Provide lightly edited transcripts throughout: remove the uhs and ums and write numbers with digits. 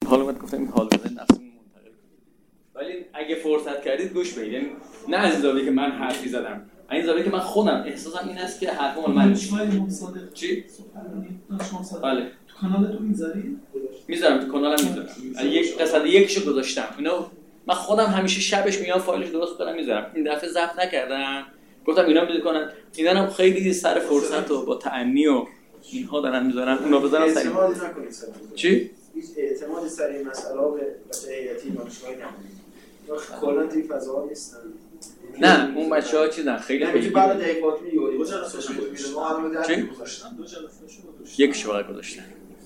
حالا من گفتم این حال بزن نفسمون منتقل کنید، ولی اگه فرصت کردید گوش بدید. یعنی نه از زاویه که من حرفی زدم، این زاویه که من خودم احساسم این است که حرف مال من چی؟ بله تو کانال تو میذاری؟ میذارم تو کانالم میذارم. یک قسمت یکیشو گذاشتم. اینو من خودم همیشه شبش میام فایلش درست کنم میذارم. این دفعه ضبط نکردم. گفتم اینا میکنن. اینا خیلی سر فرصت و با تأنی و اینها دارن میذارن. اونا بذارن سری. اعتماد نکنید سر. چی؟ هیچ اعتمادی سر این مسئله به بچه هیئتی دانشگاهی نکنید. کلا توی فضاها نیستن. نه اون بچه‌ها چیزن خیلی خیلی بعد دقیقات میگوری. دو جلسه شو گذاشتن. یکیشو فقط گذاشتن.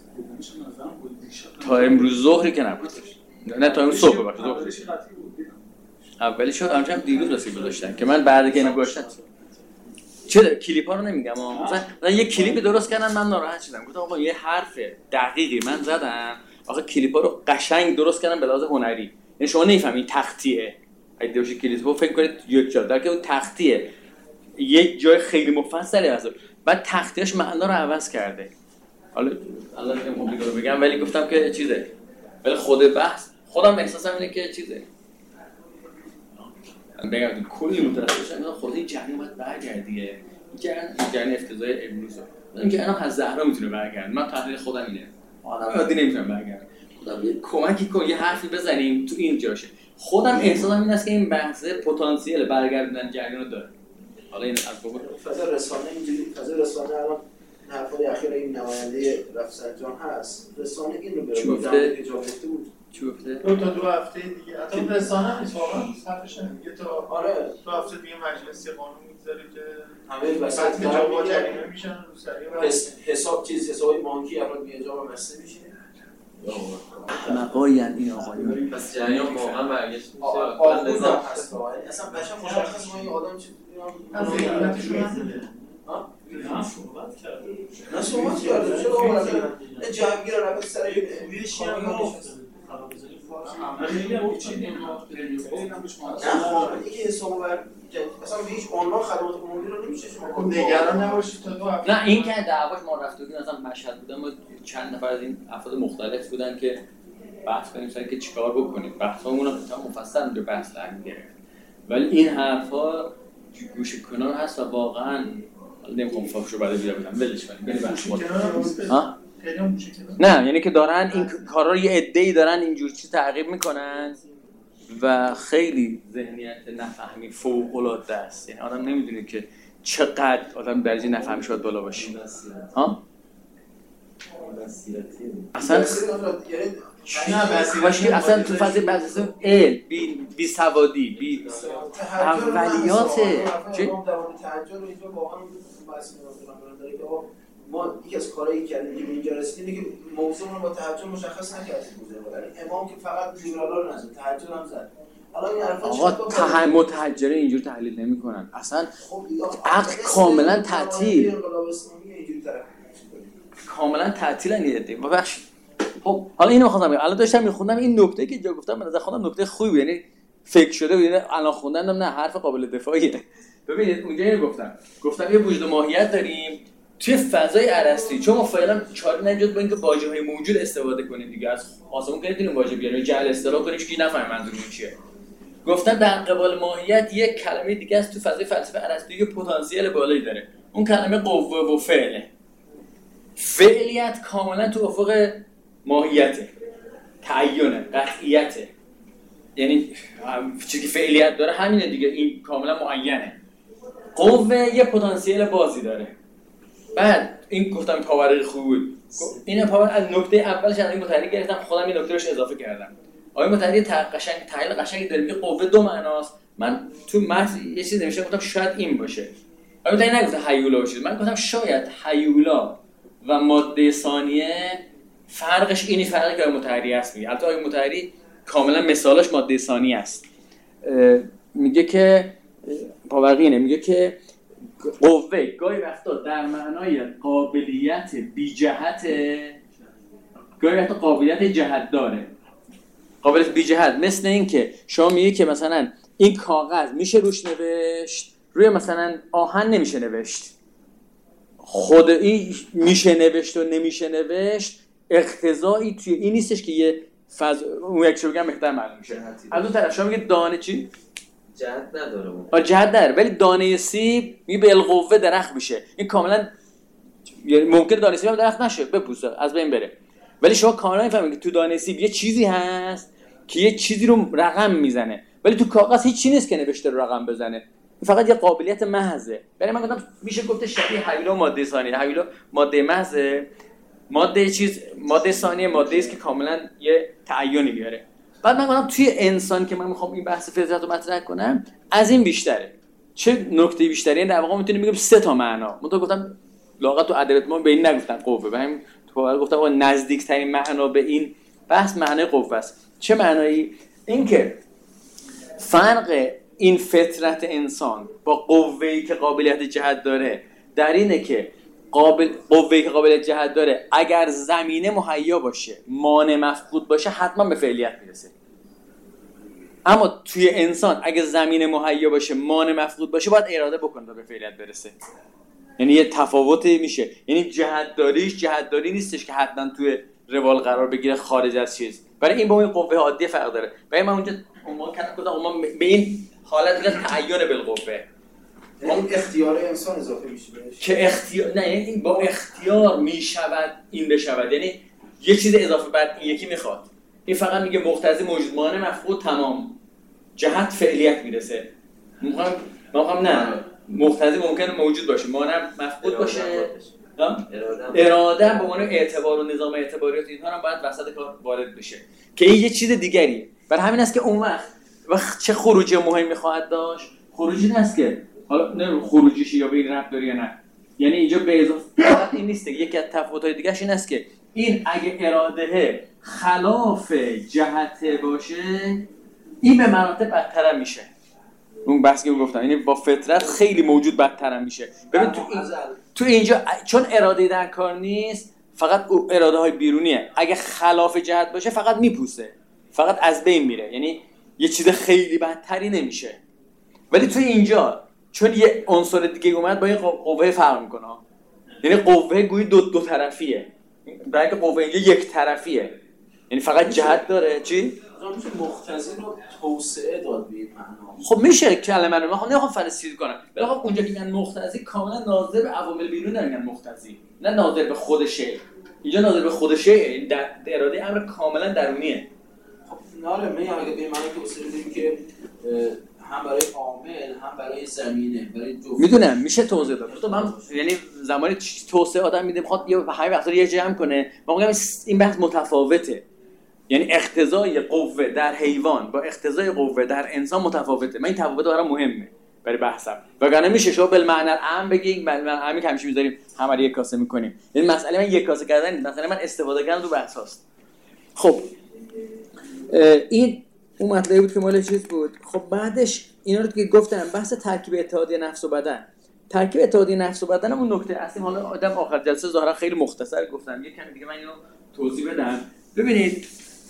تا امروز ظهری که نبود. نه تا امروز صبح وقت ظهر. اولی شد همچنین دیروز رسید گذاشتن که من بعد که اینو گذاشتم چه کلیپا رو نمیگم مثلا یه کلیپ درست کردن من ناراحت شدم. گفتم آقا یه حرف دقیقی من زدم، آقا کلیپا رو قشنگ درست کردن به لحاظ هنری. یعنی شما نمیفهمید تختیه. اگه دوشی کلیپو فکر کنید یک جا در که اون تختیه یک جای خیلی مفصلی هست، بعد تختیش معنا رو عوض کرده. حالا الله نمیخوام دیگه رو بگم ولی گفتم که چیزه، ولی خود بحث خودم احساسم اینه که چیزه بگم کلی متوجه شدم خود این جریان باید برگردیه. این جریان افتضاح امروز این که الان از زهرا میتونه برگرده. من تحلیل خودم اینه آدم عادی نمیتونه برگرده. خودم یه کمکی کن یه حرفی بزنیم تو این جاشه. خودم احساسم این است که این بحث پتانسیل برگردوندن جریان رو داره. حالا این از بابا فضا رسانه اینجوری فضا رسانه الان حرفای اخیر این نماینده رفسنجان هست. رسانه این رو به روی جا گفته بود. چی گفته؟ دو هفته دیگه. حتی رسانه نیست واقعا حرفش میگه تا آره 2 هفته دیگه مجلس قانون میذاره که همه وسط جواب جریمه میشن رو سریع حساب حسابای بانکی افراد بی حجاب مسئله میشه. مقاین این آقایون پس جریان واقعا برگشت میشه. آخوند هست اصلا بچه مشخص ما این آدم چی از ذهنیتشون نزده. نه صحبت کرده چرا آمدن جمعگیر رو سر ویشی هم گفت خیلی هم چی یکی حساب بر اصلا به هیچ عنوان خدمات عمومی رو نمیشه شما نگران نباشید تا 2 هفته. نه این که دعواش ما رفته بودیم مثلا مشهد بودن ما چند نفر از این افراد مختلف بودن که بحث کنیم سر که چیکار بکنیم. بحثامون رو تا مفصل به بحث درمی گرفت. ولی این حرفا گوشه کنار هست و واقعا نمیخوام فاکشو بعد بیارم ولش کنیم بریم بحث ها نه یعنی که دارن این کارا رو یه عده‌ای دارن اینجور چیز تعقیب میکنن و خیلی ذهنیت نفهمی فوق العاده است. یعنی آدم نمیدونه که چقدر آدم درجه نفهمی شاید بالا باشه. ها اصلا اصلا تو فاز بحث علم بی سوادی بی اولیات چه تهجر اینجا واقعا بحث داره که ما یکی از کارهایی کردیم که اینجا رسیدیم که موضوع رو با تهجر مشخص نکردیم. امام که فقط لیبرالا رو نزد تهجر هم زد. آقا متحجره اینجور تحلیل نمی‌کنن اصلا. عقل کاملا تعطیل کاملا تعطیلن یه عده. ببخشید خب حالا اینو می‌خواستم بگم. الان داشتم می‌خوندم این نکته که جا گفتم به نظر خودم نکته خوبی بود. یعنی فکر شده بود. یعنی الان خوندم نه حرف قابل دفاعیه. ببینید اونجا اینو گفتم یه وجود ماهیت داریم توی فضای ارسطویی. چون ما فعلا چاره نجات با اینکه واژه‌های موجود استفاده کنیم دیگه. از آسمون که نمی‌تونیم واژه بیاریم جعل اصطلاح کنیم که نفهمه منظورمون چیه. گفتم در قبال ماهیت یک کلمه دیگه است تو فضای فلسفه ارسطویی که پتانسیل بالایی داره. اون کلمه قوه و فعله. فعلیت کاملا تو افق ماهیته، تعینه، قطعیته. یعنی چیزی که فعلیت داره همینه دیگه. این کاملا معینه. قوه یه پتانسیل بازی داره. بعد این گفتم پاور خوب بود. این پاور از نکته اولش از این متحرک گرفتم خودم این نکته روش اضافه کردم. آقای متحری تحلیل قشنگی داره میگه قوه 2 معناست. من تو متن یه چیز نوشته گفتم شاید این باشه. آقای متحری نگفته هیولا باشه. من گفتم شاید هیولا و ماده ثانیه فرقش اینی فرقی که آقای متحری هست میگه. البته آقای متحری کاملا مثالش ماده ثانیه است. میگه که پاورقینه میگه که قوه گاهی وقتا در معنای قابلیت بی جهت گاهی وقتا قابلیت جهت داره. قابلیت بی جهت مثل این که شما میگی که مثلا این کاغذ میشه روش نوشت، روی مثلا آهن نمیشه نوشت. خود این میشه نوشت و نمیشه نوشت اقتضایی توی این نیستش که یه اون یک شو بگم بهتر معلوم میشه. از اون طرف شما میگه دانه چی؟ جهت نداره. جهت نداره، ولی دانه سیب میگه بالقوه درخت میشه. این کاملا ممکنه دانه سیب هم درخت نشه، بپوسه از بین بره، ولی شما کاملا میفهمید که تو دانه سیب یه چیزی هست که یه چیزی رو رقم میزنه، ولی تو کاغذ هیچ چیزی نیست که نوشته رو رقم بزنه، فقط یه قابلیت محضه. برای من گفتم میشه گفت شبیه حویلا ماده ثانیه. حویلا ماده محضه، ماده ثانیه ماده است که کاملا یه تعینی میاره. بعد من گفتم توی انسان که من میخوام این بحث فطرت رو مطرح کنم از این بیشتره. چه نکته بیشتری؟ در واقع میتونیم بگیم 3 تا معنا. من تو گفتم لااقل تو ادبیات ما به این نگفتن قوه، همین تو گفتم نزدیک ترین معنا به این بحث معنای قوه است. چه معنایی؟ اینکه فرق این فطرت انسان با قوه‌ای که قابلیت جهت داره در اینه که قوه‌ای که قابلیت جهت داره اگر زمینه مهیا باشه، مانع مفقود باشه، حتما به فعلیت میرسه. اما توی انسان اگه زمینه مهیا باشه، مانع مفقود باشه، باید اراده بکنه تا به فعلیت برسه. یعنی یه تفاوتی میشه. یعنی جهتداری نیستش که حتما توی روال قرار بگیره خارج از چیز. برای این با این قوه عادی فرق داره. برای من اونجا عنوان کردم به این حالت میگن تعین بالقوه. این اختیار انسان اضافه میشه بهش که اختیار نه، یعنی این با اختیار میشود این بشود، یعنی یه چیز اضافه بر این یکی میخواد. این فقط میگه مقتضی موجود، مانع مفقود تمام، جهت فعلیت میرسه. میگم نه، مقتضی ممکنه موجود باشه، مانع مفقود باشه، اراده به عنوان اعتبار و نظام اعتباریات اینها هم باید وسط کار وارد بشه که این یه چیز دیگریه. برای همین است که اون وقت چه خروجی مهمی خواهد داشت؟ خروجی این است که حالا نه خروجیش یا به این ربط داره یا نه، یعنی اینجا به اضافه فقط این نیست. یکی از تفاوت‌های دیگه‌ش این است که این اگه اراده خلاف جهت باشه، این به مراتب بدتر میشه. اون بحثی که گفتم، یعنی با فطرت خیلی موجود بدتر میشه. ببین تو اینجا چون اراده در کار نیست، فقط اراده های بیرونیه. اگه خلاف جهت باشه فقط میپوسه، فقط از بین میره، یعنی یه چیز خیلی بدتری نمیشه. ولی تو اینجا چون یه عنصر دیگه اومد با این قوه فرق میکنه، یعنی قوه گویی دو طرفیه، برای اینکه قوه اینجا یک طرفیه، یعنی فقط جهت داره. چی؟ میشه مقتضی رو توسعه داد به این معنا. خب میشه کلمه رو من نمیخوام فرضی کنم، ولی خب اونجا که میگن مقتضی کاملا ناظر به عوامل بیرون نمیگن مقتضی، نه ناظر به خود شی. اینجا ناظر به خود شی، این در اراده امر کاملا درونیه. خب ناله من اگه به معنی توسعه بدیم که هم برای عامل هم برای زمینه، برای جفت میدونم میشه توضیح داد. تو من یعنی زمانی توسعه آدم میده میخواد یه همین وقتا یه جمع کنه، من میگم این بحث متفاوته. یعنی اقتضای قوه در حیوان با اقتضای قوه در انسان متفاوته. من این تفاوت برام مهمه برای بحثم. وگرنه میشه شما بالمعنی العام بگید، بالمعنی العامی که همیشه میذاریم همه یک کاسه میکنیم. یعنی مسئله من یک کاسه کردن نیست، مثلا من استفاده کردن تو بحث هاست. خب این اون مطلبی بود که مال چیز بود. خب بعدش اینا رو که گفتم بحث ترکیب اتحادیه نفس و بدن. ترکیب اتحادیه نفس و بدن اون نکته اصلی. حالا آدم آخر جلسه ظاهرا خیلی مختصر گفتم، یک کمی دیگه من اینو توضیح بدم. ببینید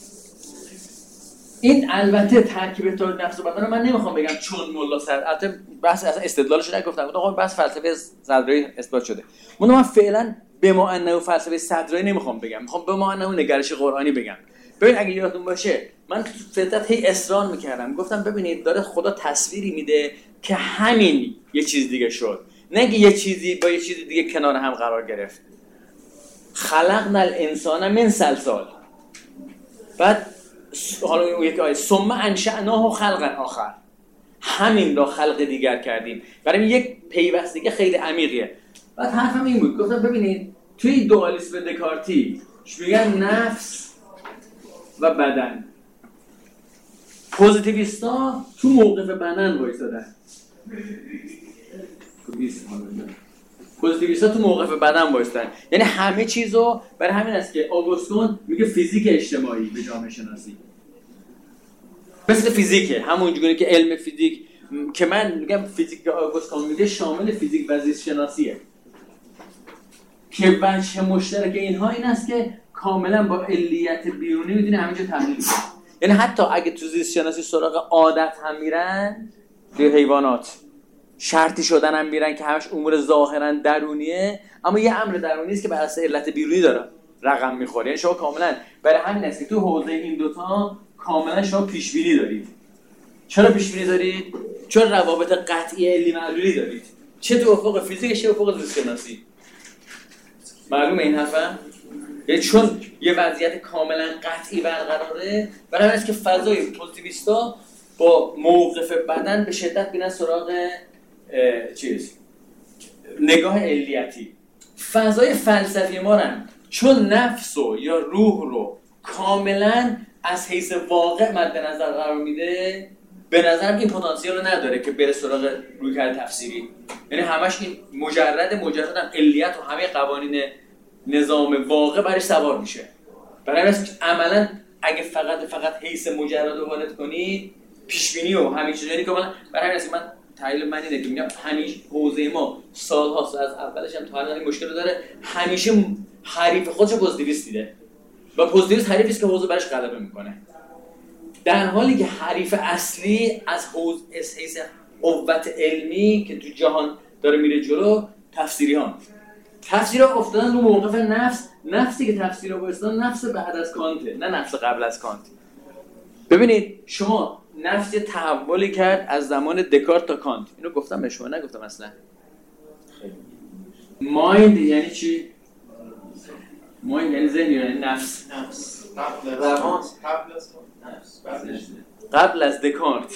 این البته ترکیب اتحادیه نفس و بدن رو من نمیخوام بگم چون ملا سر، البته بحث اصلا استدلالش نگفتم، آقا بحث فلسفه صدرایی اثبات شده. من فعلا به ما انه فلسفه صدرایی نمیخوام بگم، میخوام به ما انه نگرش قرآنی بگم. ببین اگه یادتون باشه من تو فطرت هی اصرار میکردم، گفتم ببینید داره خدا تصویری میده که همین یه چیز دیگه شد، نه یه چیزی با یه چیز دیگه کنار هم قرار گرفت. خلقنا الانسان من صلصال، بعد حالا اون یک آیه ثم انشأناه خلقا آخر، همین را خلق دیگر کردیم. برای یک پیوستگی خیلی عمیقیه. بعد حرفم این بود، گفتم ببینید توی دوالیسم دکارتی میگن نفس و بدن، پوزیتیویستا تو موقف بدن وایسادن. پوزیتیویستا تو موقف بدن وایسادن، یعنی همه چیزو. برای همین است که آگوستون میگه فیزیک اجتماعی به جامعه شناسی، مثل فیزیکه، همونجوری که علم فیزیک که من میگم فیزیک که آگوستون میگه شامل فیزیک و زیست شناسیه، که وجه مشترک اینها این است که کاملا با علیت بیرونی میدونه همینجا تحلیل کنه. یعنی حتی اگه تو زیست شناسی سراغ عادت هم میرن، توی حیوانات شرطی شدن هم میرن که همش امور ظاهرا درونیه، اما یه امر درونی است که بر اساس علت بیرونی داره. رقم میخوره. یعنی شما کاملا برای همین است که تو حوزه این دوتا کاملا شما پیش بینی دارید. چرا پیش بینی دارید؟ چون روابط قطعی علی معلولی دارید، چه تو افق فیزیک چه افق زیست شناسی. معلومه این حرفم؟ یعنی چون یه وضعیت کاملا قطعی برقراره، برای همین است که فضای پوزیتیویستا با موقف بدن به شدت بیرن سراغ نگاه علیتی. فضای فلسفی ما هم چون نفس یا روح رو کاملا از حیث واقع مد نظر قرار میده، به نظرم این پتانسیل رو نداره که بره سراغ رویکرد تفسیری. یعنی همش این مجرد هم علیت و همه قوانین نظام واقع برش سوار میشه. برای همین است که عملا اگه فقط حیث مجرد رو وارد کنید، پیش بینی و همین چیزا، یعنی که برای همین است که من تحلیل من اینه که میگم همیشه حوزه ما سال‌هاست از اولش هم تا الان این مشکل رو داره، همیشه حریف خودش پوزیتیویست دیده و پوزیتیویست حریفی است که حوزه برش غلبه میکنه، در حالی که حریف اصلی از حیث قوت علمی که تو جهان داره میره جلو تفسیرها افتادن رو موقف نفسی که تفسیرها بایستان نفس بعد از کانته، نه نفس قبل از کانت. ببینید شما نفس یه تحولی کرد از زمان دکارت تا کانت. اینو گفتم به شما، نگفتم اصلا. مایند یعنی چی؟ مایند یعنی ذهن، یعنی نفس. قبل از دکارت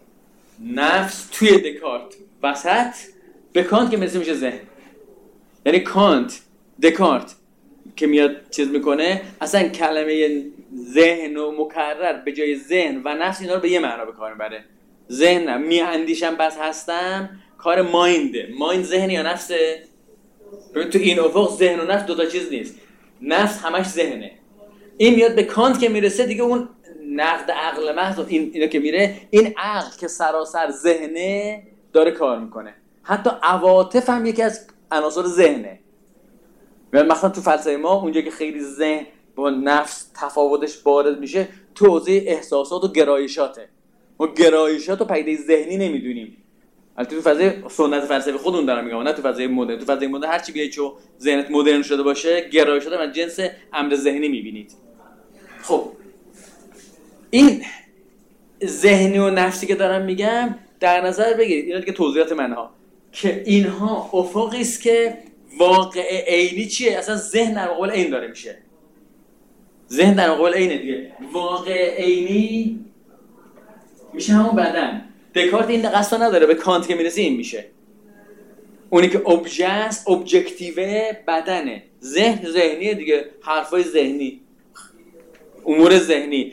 نفس توی دکارت وسط، به کانت که میشه ذهن. یعنی کانت دکارت که میاد چیز میکنه، اصلا کلمه ذهن و مکرر به جای ذهن و نفس اینا رو به یه معنا به کار میبره. ذهنم میاندیشم بس هستم، کار ماینده. مایند ذهن یا نفسه؟ ببین تو این افق ذهن و نفس دو تا چیز نیست، نفس همش ذهنه. این میاد به کانت که میرسه دیگه اون نقد عقل محض اینا که میره، این عقل که سراسر ذهنه داره کار میکنه. حتی عواطف هم یکی از عناصر ذهنه. مثلا تو فلسفه ما اونجا که خیلی ذهن با نفس تفاوتش بارز میشه تو حوزه احساسات و گرایشاته. ما گرایشات و پدیده ذهنی نمیدونیم. البته تو فضای سنت فلسفی خودمون دارم میگم، نه تو فضای مدرن. تو فضای مدرن هر چی بیای چو ذهنت مدرن شده باشه، گرایشات من جنس امر ذهنی میبینید. خب این ذهنی و نفسی که دارم میگم در نظر بگیرید، اینا دیگه توضیحات منها، که اینها افقی است که واقع عینی چیه؟ اصلا ذهن در مقابل عین داره میشه. ذهن در مقابل عینه دیگه. واقع عینی میشه همون بدن. دکارت این قصد نداره، به کانت که میرسه این میشه. اونی که ابژه است، ابجکتیو بدنه. ذهن ذهنیه دیگه، حرفای ذهنی، امور ذهنی.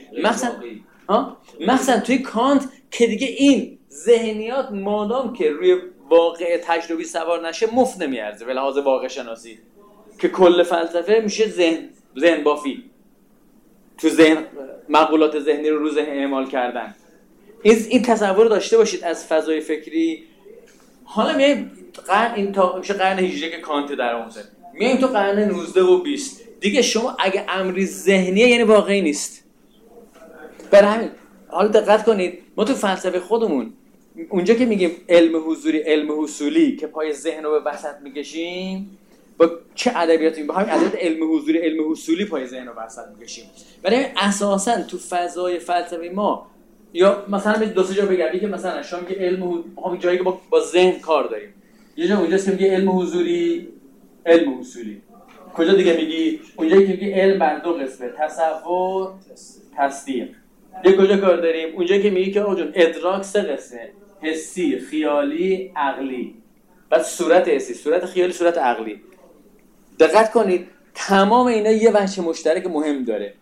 مثلا توی کانت که دیگه این ذهنیات مادام که روی واقع تجربی سوار نشه مفت نمیارزه به لحاظ واقع شناسی، که کل فلسفه میشه ذهن بافی، تو ذهن مقولات ذهنی رو ذهن اعمال کردن. این تصور رو داشته باشید از فضای فکری. حالا میایم این تا میشه قرن 18 که کانت در آموزه، میایم تو قرن 19 و 20 دیگه. شما اگه امری ذهنیه یعنی واقعی نیست. برای همین حالا دقت کنید، ما تو فلسفه خودمون اونجا که میگیم علم حضوری، علم حصولی که پای ذهن رو به وسط میکشیم، با چه ادبیاتی؟ با همین ادبیات علم حضوری، علم حصولی پای ذهن رو وسط میکشیم. برای اساسا تو فضای فلسفی ما، یا مثلا دو سه جا بگم، که مثلا شما میگه علم جایی که با ذهن کار داریم، یه جا اونجاست که میگه علم حضوری، علم حصولی. کجا دیگه میگی؟ اونجایی که میگه علم بر دو قسمه، تصور، تصدیق. یه کجا کار داریم؟ اونجایی که میگی که آقا جون ادراک سه قسمه، حسی، خیالی، عقلی. بعد صورت حسی، صورت خیالی، صورت عقلی. دقت کنید تمام اینا یه وجه مشترک مهم داره.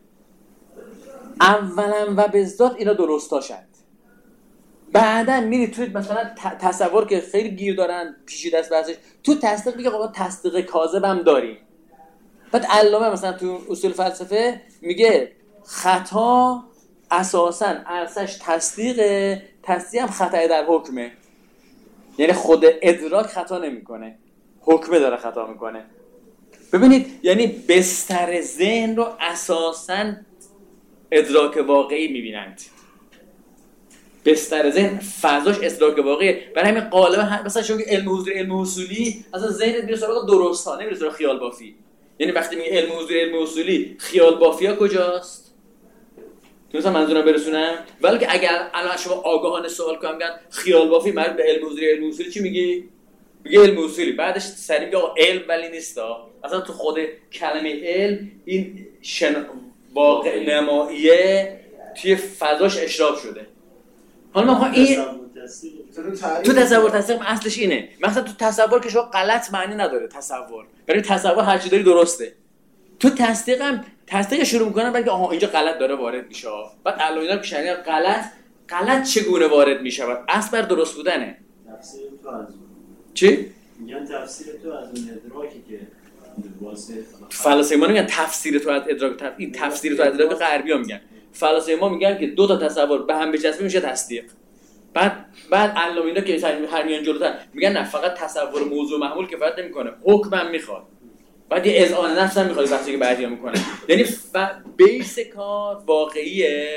اولا و به ذات اینا درستاشند. بعدن میری توی مثلا تصور که خیلی گیر دارن پیشی دست بحثش، تو تصدیق میگه آقا تصدیق کاذب هم داریم. بعد علامه مثلا تو اصول فلسفه میگه خطا اساساً ارسش تصدیقه، تصدیق هم خطا در حکمه. یعنی خود ادراک خطا نمیکنه، حکمه داره خطا میکنه. ببینید یعنی بستر ذهن رو اساساً ادراک واقعی میبینند. بستر ذهن فضاش ادراک واقعی. برای همین غالبا مثلا شما علم حضوری، علم حصولی، اصلا ذهنت میره سراغ درست ها، نمیره سراغ خیال بافی. یعنی وقتی میگه علم حضوری علم اصولی، خیال بافیا کجاست؟ مثلا منظورم برسونم؟ ولی که اگر الان شما آگاهانه سوال کنم میگن خیال بافی مربوط به علم حضوری علم اصولی، چی میگی؟ میگه علم اصولی، بعدش سری میگه آقا علم ولی نیستا. اصلا تو خود کلمه علم این واقع نماییه توی فضاش اشراف شده. حالا ما این تو تصور تصدیق اصلش اینه. مثلا تو تصور که شما غلط معنی نداره تصور. یعنی تصور هر چی داری درسته. تو تصدیق شروع میکنن بلکه آها اینجا غلط داره وارد میشه. بعد علاینا که شنیدن غلط چگونه وارد میشه؟ اصل بر درست بودنه. تفسیر تو از چی؟ میگن تفسیر تو از اون ادراکی که واسه فلاسفه ما میگن تفسیر تو از ادراک، این تفسیر تو از ادراک غربی ها میگن. فلاسفه ما میگن که دو تا تصور به هم بچسبه میشه تصدیق. بعد علاینا که هر میان جلوتر میگن نه فقط تصور موضوع محمول کفایت نمیکنه، حکم هم میخواد. بعد یه اذعان نفس هم میخواد وقتی که بعضیا میکنه. یعنی بیس کار واقعیه،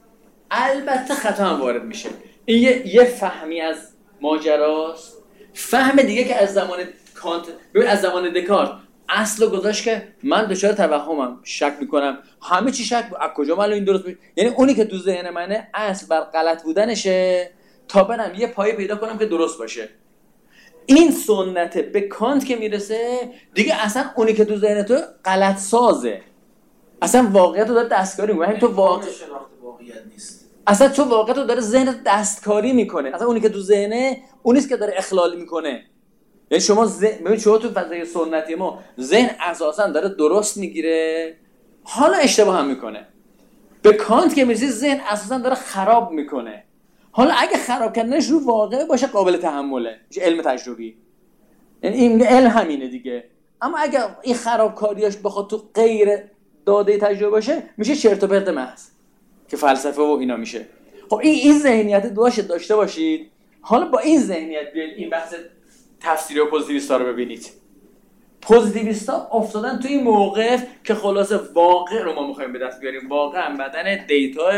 البته خطا هم وارد میشه. این یه فهمی از ماجراست. فهم دیگه که از زمان کانت، ببین از زمان دکارت اصل گذاشت که من دچار توهمم، شک میکنم، همه چی شک، از کجا من این درست میشه؟ یعنی اونی که تو ذهن منه اصل بر غلط بودنشه تا برم یه پایه پیدا کنم که درست باشه. این سنت به کانت که میرسه دیگه اصلا اونی که تو ذهن تو غلط سازه، اصلا واقعیت رو داره دستکاری میکنه. تو شناخت واقعیت نیست، اصلا تو واقعیت رو داره ذهن دستکاری میکنه. اصلا اونی که تو ذهنه اونیست که داره اخلال میکنه. یعنی شما ببین شما تو فضای سنتی ما ذهن اساسا داره درست میگیره، حالا اشتباه هم میکنه. به کانت که میرسی ذهن اساسا داره خراب میکنه. حالا اگه خراب کردنش رو واقع باشه قابل تحمله، میشه علم تجربی. یعنی این علم همینه دیگه. اما اگه این خرابکاریاش بخواد تو غیر داده تجربه باشه میشه چرت و پرت محض که فلسفه و اینا میشه. خب این ذهنیت داشته باشید. حالا با این ذهنیت بیاید این بحث تفسیری و پوزیتیویستا رو ببینید. پوزیتیویستا افتادن توی این موقف که خلاصه واقع رو ما می‌خوایم به دست بیاریم، واقع هم بدن دیتا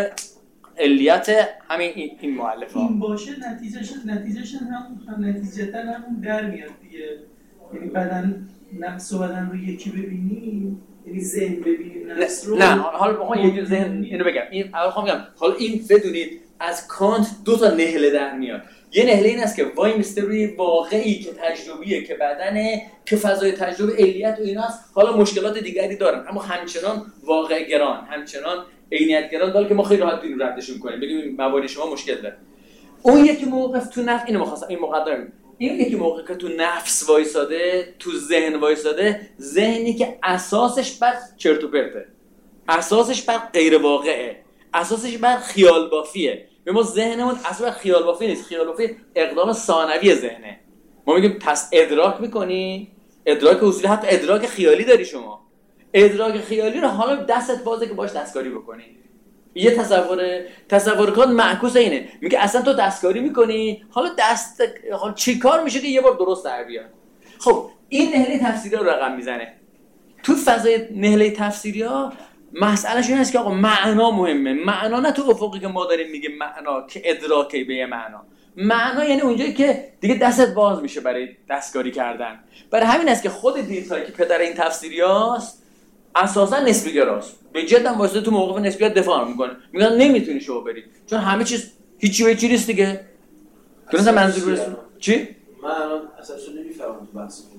علیت همین این مؤلفه‌ها. این باشه نتیجهش هم نتیجتا همون در میاد دیگه. یعنی بدن نفس و بدن رو یکی ببینیم، یعنی ذهن ببینیم نفس رو. نه حالا بخوام یه ذهن اینو بگم. این اول میگم حالا این بدونید از کانت دو تا نهله در میاد. یه نهله این است که وای میسته روی واقعی که تجربیه، که بدنه، که فضای تجربه علیت و ایناست، حالا مشکلات دیگری دارن اما همچنان واقع گران، همچنان عینیت گران داره که ما خیلی راحت اینو ردشون کنیم، بگیم موارد شما مشکل داره. اون یکی موقف تو نفس، اینو می‌خواستم این مقدمه، این یکی موقع که تو نفس وایساده، تو ذهن وایساده، ذهنی که اساسش بر چرت و پرته، اساسش بر غیر واقعه، اساسش بر خیال بافیه. ما ذهنمون اصلا خیال بافی نیست، خیال بافی اقدام ثانوی ذهنه. ما میگیم پس ادراک میکنی، ادراک اصولی، حتی ادراک خیالی داری شما. ادراک خیالی رو حالا دستت بازه که باش دستکاری بکنی. یه تصور کن معکوس اینه، میگه اصلا تو دستکاری میکنی، حالا چی کار میشه که یه بار درست در بیاد. خب این نهله تفسیری رو رقم میزنه. تو فضای نهله تفسیری ها مسئلهش این است که آقا معنا مهمه. معنا نه تو افقی که ما داریم میگیم معنا که ادراکی به معنا یعنی اونجایی که دیگه دستت باز میشه برای دستکاری کردن. برای همین است که خود دیتایی که پدر این تفسیریاست اساسا نسبی گراست، به جد هم واسه تو موقف نسبیت دفاع میکنه، میگن نمیتونی شو بری چون همه چیز هیچی به چیز دیگه. درسته منظور برسون چی؟ من الان اساسا نمیفهمم تو بحث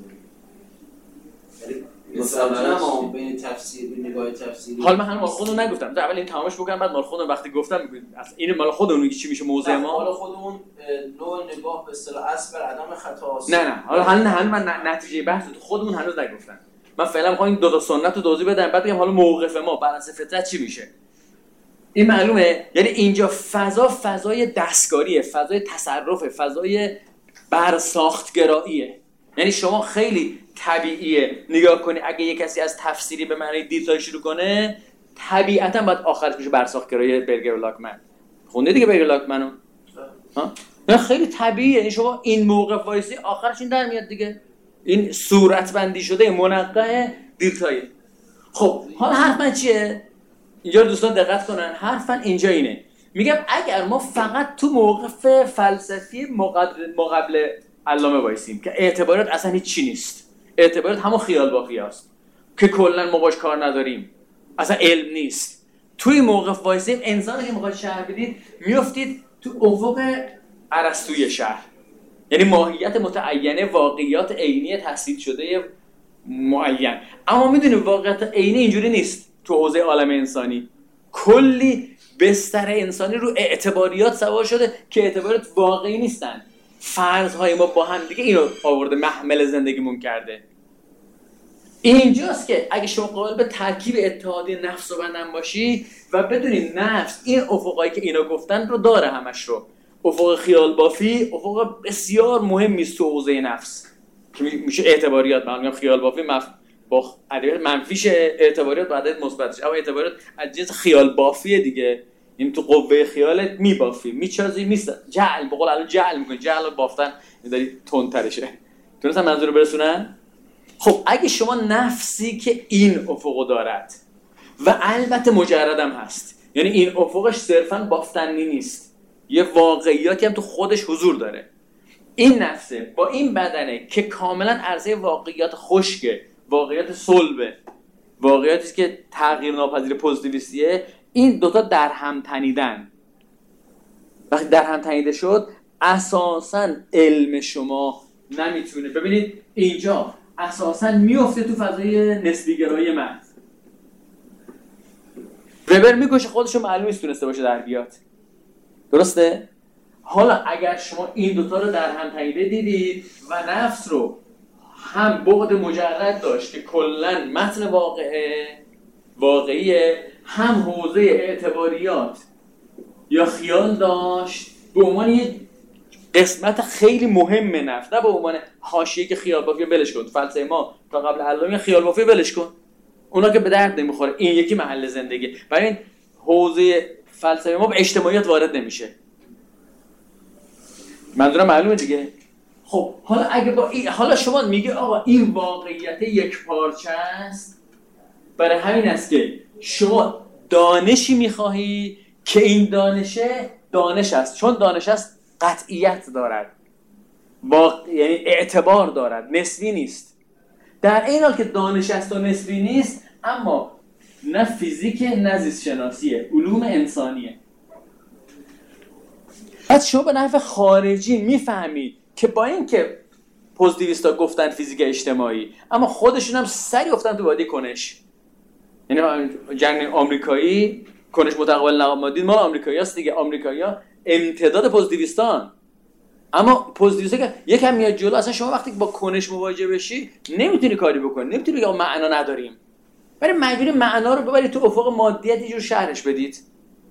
مثلا بین تفسیر و نگاه تفسیری. حالا من هنوز مال خودم نگفتم، اول این تمامش بکنم بعد مال خودم وقتی گفتم میگم اصلا این مال خودمون میگه چی میشه موضوع ما. حالا خودمون نوع نگاه به اصطلاح اصل بر عدم خطاست. نه حالا هنوز من نتیجه بحث تو خودمون هنوز نگفتم. من فعلا میخوام این دو تا سنت رو توضیح بدم بعد بگم حالا موقف ما بر اساس فطرت چی میشه. این معلومه، یعنی اینجا فضای دستکاریه، فضای تصرفه، فضای برساختگراییه. یعنی شما خیلی طبیعیه نگاه کنی اگه یک کسی از تفسیری به معنی دیتای شروع کنه طبیعتا باید آخرش میشه برساختگرایی برگر و لاکمن. خونده دیگه برگر لاکمنو؟ ها؟ نه خیلی طبیعیه. این شما این موقف وایسی آخرش این در میاد دیگه. این صورت بندی شده منقح دیتایی. خب حالا حرف من چیه؟ اینجا دوستان دقت کنن، حرف من اینجا اینه. میگم اگر ما فقط تو موقف فلسفی مقابل علامه وایسیم که اعتبارات اصلا هیچ چی نیست، اعتبارات همون خیال بافی است، که کلا ما باش کار نداریم، اصلا علم نیست. توی موقف وایسیم انسانی که میخواد شهر بدید میافتید تو افق ارسطویی شهر، یعنی ماهیت متعینه، واقعیات عینی تثبیت شده معین. اما میدونی واقعیت عینی اینجوری نیست. تو حوزه عالم انسانی کلی بستر انسانی رو اعتباریات سوار شده که اعتباریات واقعی نیستن. فرض‌های ما با هم دیگه اینو آورده محمل زندگیمون کرده. اینجاست که اگه شما قابل به ترکیب اتحادی نفس و بدن باشی و بدونی نفس این افقایی که اینا گفتن رو داره، همش رو. افق خیال بافی افق بسیار مهمی است تو حوزه نفس که میشه اعتباریات. من میگم خیال بافی با عدد منفیش اعتباریات با عدد مثبتش، اما اعتباریات از جنس خیال بافیه دیگه. این تو قوه خیالت میبافی، میچازی، جعل، به قول الان جعل میکنی. جعل بافتن داری تندترشه. تونستم منظور برسونن؟ خب اگه شما نفسی که این افقو دارد و البته مجردم هست، یعنی این افقش صرفاً بافتنی نیست، یه واقعیاتی هم تو خودش حضور داره، این نفسه با این بدنه که کاملا عرضه واقعیات خشکه، واقعیت صلبه، واقعیتی که تغییر ناپذیر پوزیتیویستیه، این دوتا در هم تنیدن. وقتی در هم تنیده شد اساساً علم شما نمیتونه. ببینید اینجا اساساً میفته تو فضای نسبی گرایی محض. وبر میکشه خودشو، معلوم نیست تونسته باشه در بیاد. درسته؟ حالا اگر شما این دوتا رو در هم تنیده دیدید و نفس رو هم بعد مجرد داشت که کلاً متن واقعیه، هم حوزه اعتباریات یا خیال داشت به عنوان یه قسمت خیلی مهم نفس، نه به عنوان حاشیه که خیال بافی ولش کن. فلسفه ما تا قبل علامه خیال بافی ولش کن، اونا که به درد نمیخوره. این یکی محل زندگی. برای این حوزه فلسفه ما به اجتماعیات وارد نمیشه. منظورم معلومه دیگه. خب حالا اگه با حالا شما میگه آقا این واقعیت یک پارچه است، برای همین است که شما دانشی میخواهی که این دانش است. چون دانش است قطعیت دارد، یعنی اعتبار دارد، نسبی نیست. در این حال که دانش است و نسبی نیست، اما نه فیزیک نه زیست شناسیه، علوم انسانیه. پس شما به نحو خارجی میفهمید که با این که پوزیتیویستا گفتن فیزیک اجتماعی، اما خودشون هم سری افتادن تو وادی کنش. یعنی جنگ آمریکایی کنش متقابل نمادین مال آمریکاییاست دیگه. آمریکایی‌ها امتداد پوزیتیویستان، اما پوزیتیویستا که یکم میاد جلو. اصلا شما وقتی با کنش مواجه بشی نمیتونی کاری بکنی، نمیتونی بگی معنا نداریم، ولی مجبوری معنا رو ببرید تو افق مادیت، یه جور شرحش بدید.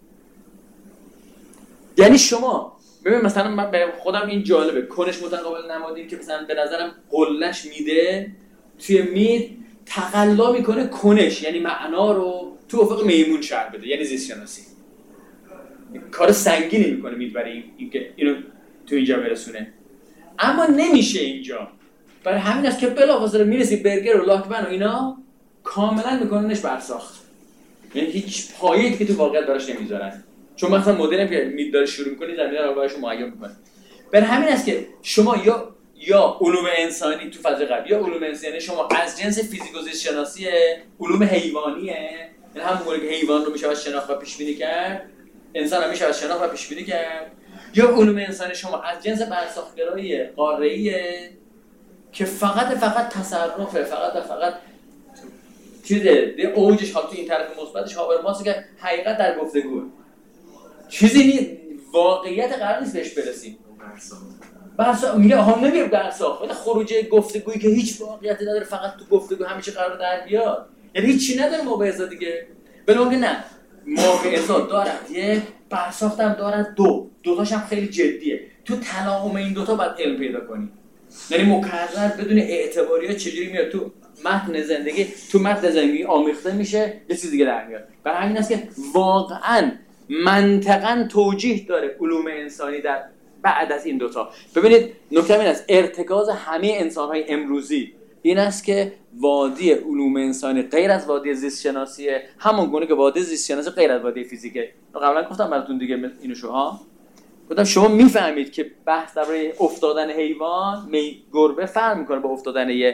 یعنی شما ببین مثلا من برای خودم این جالبه، کنش متقابل نمادین که مثلا به نظرم قلهش میده توی مید تقلا میکنه کنش، یعنی معنا رو تو افق میمون شرح بده، یعنی زیست شناسی. کار سنگینی میکنه مید برای اینکه اینو تو اینجا برسونه، اما نمیشه اینجا. برای همین است که بلافاصله میرسی برگر و لاکمن و اینا کاملا میکننش برساخت، یعنی هیچ پایه‌ای که تو واقعیت براش نمیذارن. چون مثلا مدرن که مید داره شروع می‌کنی زمینه رو براشون معین می‌کنه. برای همین است که شما یا علوم انسانی تو فضای غربی یا علوم انسانی شما از جنس فیزیک و زیست شناسی علوم حیوانیه، یعنی هم موقعی که حیوان رو میشه شناخت و پیش بینی کرد، انسان هم میشه شناخت و پیش بینی کرد، یا علوم انسانی شما از جنس برساختگرایی قاره‌ایه که فقط تصرفه، فقط چیزه ده اوجش حالا تو این طرف مثبتش هابرماس که حقیقت در گفتگو چیزی نیست، واقعیت قرار نیست بهش برسیم. میگه هم نمیگه برساخت، ولی خروجی گفتگویی که هیچ واقعیتی نداره، فقط تو گفتگو همیشه قرار در بیاد، یعنی هیچی نداره موعظه دیگه. بلکه نه، موعظه دارد یه، برساخت هم دارد دو، دوتاش هم خیلی جدیه. تو تلاهم این دوتا باید علم پیدا کنی، یعنی مکرر بدون اعتباریات چجوری میاد تو متن زندگی آمیخته میشه، یه چیز دیگه در میاد. برای همین است که واقعاً منطقاً توجیه داره علوم انسانی در بعد از این دوتا. ببینید نکته این است، ارتکاز همه انسان‌های امروزی این است که وادی علوم انسانی غیر از وادی زیست شناسیه، همون گونه که وادی زیست شناسی غیر از وادی فیزیکه. قبلا گفتم براتون دیگه اینو شوها گفتم شما میفهمید که بحث درباره افتادن حیوان گربه فرق میکنه با افتادن یه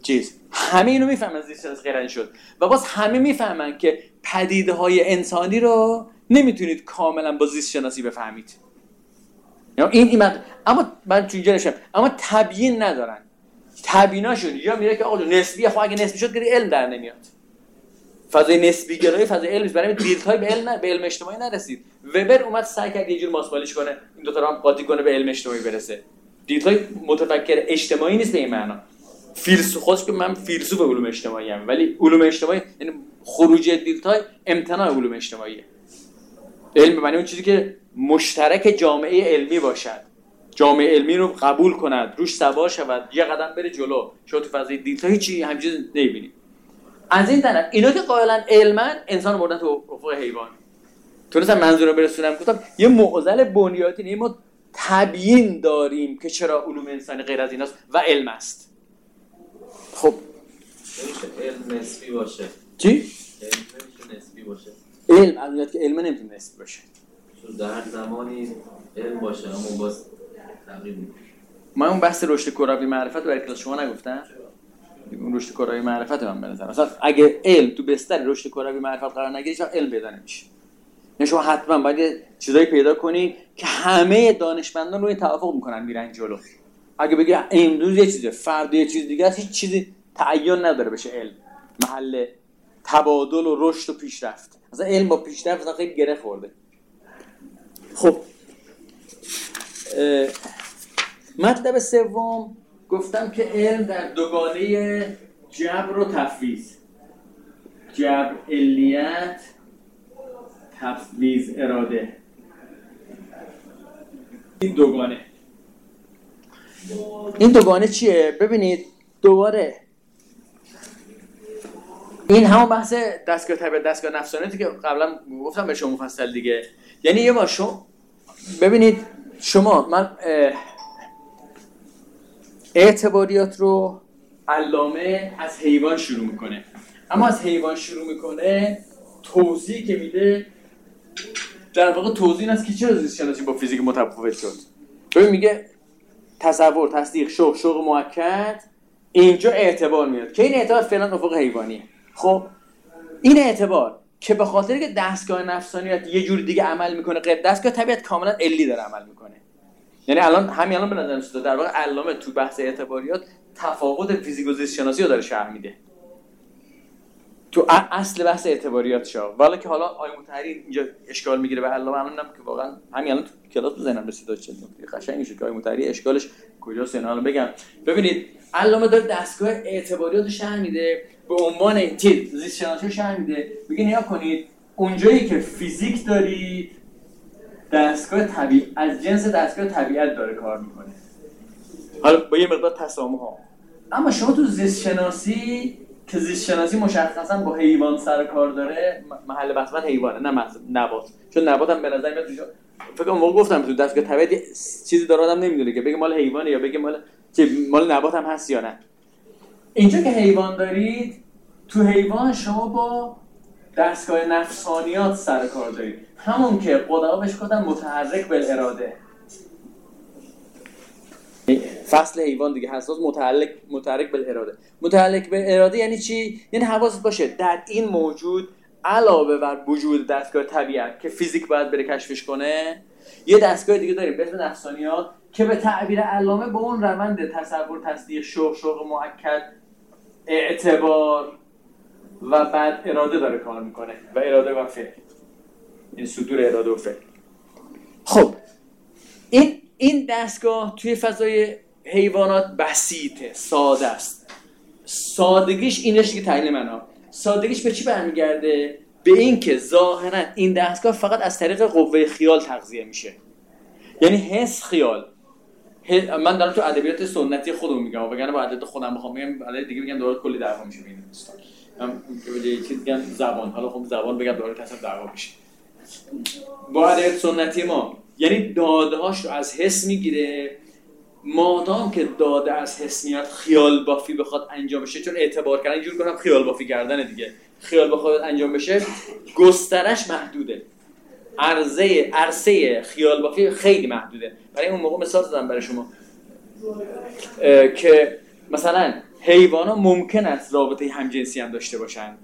همه اینو میفهمن زیست شناسی غیرعادی شد و باز همه میفهمن که پدیده‌های انسانی رو نمیتونید کاملا با زیست شناسی بفهمید. این اما من تو اینجا نشم، اما تبیین ندارن. تبییناشون یا میره که آقا نسبیه، خب اگه نسبی شد که علم در نمیاد. فضای نسبی گرایی فضای علم است، برای دیلتای به علم اجتماعی نرسید. وبر اومد سعی کرد یه جور ماسمالیش کنه، این دو تا رو هم قاطی کنه به علم اجتماعی برسه. دیلتای متفکر اجتماعی نیست به این معنا. فیلسوف خودش که من فیلسوف علوم اجتماعی ام، ولی علوم اجتماعی یعنی خروجی دیلتای امتناع علوم اجتماعیه. علم به معنی اون چیزی که مشترک جامعه علمی باشد، جامعه علمی رو قبول کند، روش سوار شود، یه قدم بره جلو. شما تو فضای دیلتا هیچی همچین نمی‌بینید. از این طرف اینا که قائلن علمن، انسان بردن تو افق حیوان. تونستم منظور رو برسونم، گفتم یه معضل بنیادی، ما تبیین داریم که چرا علوم انسانی غیر از ایناست و علم است. خب علم نسبی باشه. چی؟ علم نمیشه نسبی باشه. علم البته که علم نمیتونه نسبی باشه. چون در زمانی علم باشه اما باز تغییر میکنه. من اون بحث رشد کروی معرفت رو برای کلاس شما نگفتم. اون رشد کروی معرفت من به نظر مثلا اگه علم تو بستر رشد کروی معرفت قرار نگیره، چرا علم پیدا نمیشه. یعنی شما حتما باید چیزایی پیدا کنی که همه دانشمندان روی توافق میکنن میرن جلو. اگه بگی امروز یه چیزه، فردا یه چیز دیگه است، هیچ چیزی تعین نداره بشه علم محل تبادل و رشد و پیشرفت. مثلا علم با پیشرفت خیلی گره خورده. خب مطلب سوم گفتم که علم در دوگانه جبر و تفویض، جبر علیت، تفویض اراده، این دوگانه چیه؟ ببینید دوباره این همون بحث دستگاه طبیعت دستگاه نفسانیتی که قبلا گفتم به شما مفصل دیگه. یعنی یه بار شما ببینید، شما من اعتباریات رو علامه از حیوان شروع میکنه، اما از حیوان شروع میکنه توضیحی که میده در واقع توضیح این است که چرا زیست شناسی با فیزیک متفاوت شد. ببین میگه تصور، تصدیق، شوق مؤکد، اینجا اعتبار میاد که این اعتبار فعلا افق حیوانیه. خب این اعتبار که به خاطر که دستگاه نفسانیت یه جور دیگه عمل میکنه، غیر دستگاه طبیعت کاملا علی داره عمل میکنه. یعنی همین الان به نظر میاد در واقع علامه تو بحث اعتباریات تفاوت فیزیک و زیست شناسی رو داره شرح میده تو اصل بحث اعتباریات شا. ولی که حالا آقای مطهری اینجا اشکال میگیره به علامه، الانم که واقعا همین الان تو کلاس تو ذهنم رسید چه قشنگ میشه که آقای مطهری اشکالش کجاست. اینا الان بگم. ببینید علامه داره دستگاه اعتباریات رو شرح میده به عنوان چیز زیست شناسی رو شرح میده. میگه نگاه کنید اونجایی که فیزیک دارید دستگاه طبیعت از جنس دستگاه طبیعت داره کار میکنه، حالا با یه مقدار تسامح ها. اما شما تو زیست شناسی که زیست شناسی مشخصا با حیوان سر کار داره، محل بحث من حیوانه نه نبات، چون نبات هم به نظر میاد فکر کنم موقع گفتم تو دستگاه طبیعت چیزی داره آدم نمیدونه که بگه مال حیوانه یا بگه مال نبات هم هست یا نه. اینجا که حیوان دارید، تو حیوان شما با دستگاه نفسانیات سر کار دارید، همون که قدما بهش گفتن متحرک بالاراده. فصل حیوان دیگه حساس متحرک بالاراده. متحرک بالاراده یعنی چی؟ یعنی حواست باشه در این موجود علاوه بر وجود دستگاه طبیعت که فیزیک باید بره کشفش کنه، یه دستگاه دیگه داریم به اسم نفسانیات که به تعبیر علامه با اون روند تصور، تصدیق، شوق مؤکد، اعتبار و بعد اراده داره کار میکنه و اراده و فعل، این صدور اراده و فعل. خب این دستگاه توی فضای حیوانات بسیطه، ساده است. سادگیش اینش که تحلیل منها، سادگیش به چی برمیگرده؟ به این که ظاهرا این دستگاه فقط از طریق قوه خیال تغذیه میشه. یعنی حس خیال. من دارم تو ادبیات سنتی خودم میگم، وگرنه با ادبیات خودم بخوام بگم ادبیات دیگه میگم دوباره کلی دعوا میشه بین دوستان. من یه چیز میگم زبان، حالا خب زبان بگم دوباره تصف دعوا میشه. با ادبیات سنتی ما یعنی داده‌هاش رو از حس میگیره، مادام که داده از حس میاد خیال بافی بخواد انجام بشه، چون اعتبار کردن اینجور کنم خیال بافی کردن دیگه، خیال بخواد انجام بشه گسترش محدوده، عرصه خیال بافی خیلی محدوده. برای اون موقع مثال زدم برای شما که مثلا حیوانات ممکن است رابطه همجنسی هم داشته باشن،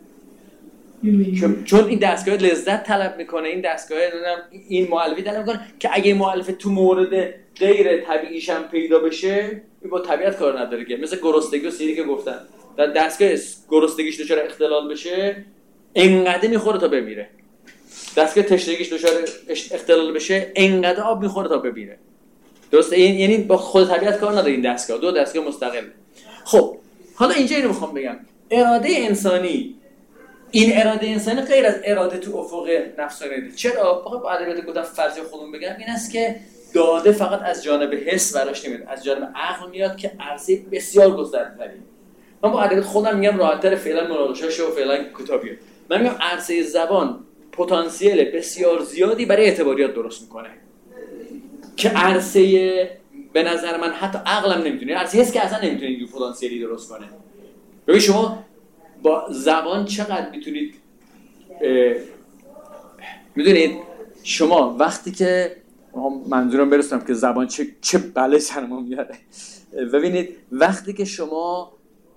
چون این دستگاه لذت طلب میکنه. این دستگاه این مؤلفه طلب میکنه که اگه این مؤلفه تو مورد غیر طبیعیش هم پیدا بشه، این با طبیعت کار نداره که. مثل گرسنگی و سیری که گفتن، در دستگاه گرسنگیش دچار اختلال بشه انقدر میخوره تا بمیره، دستگاه تشنگیش دچار اختلال بشه انقدر آب میخوره تا بمیره. درسته؟ این یعنی با خود طبیعت کار نداره. این دستگاه دو دستگاه مستقل. خب حالا اینجا اینو میخوام بگم، اراده انسانی، این اراده انسانی غیر از اراده تو افق نفسانیه. چرا؟ فقط با ادبیات گفتم فرضی خودمون بگم این است که داده فقط از جانب حس براش نمیاد، از جانب عقل میاد که عرصه بسیار گسترده‌تری. من با ادبیات خودم میگم راحت‌تر فعلا مناقشه‌اش و فعلا کتابیه. من میگم عرصه زبان پتانسیل بسیار زیادی برای اعتباریات درست میکنه که عرصه به نظر من حتی عقلم نمیتونه، عرصه حس که اصلا نمیتونه این پتانسیلی درست کنه. ببین شما با زبان چقدر میتونید میدونید شما وقتی که منظورم برسونم که زبان چه بله سرما میاره. ببینید وقتی که شما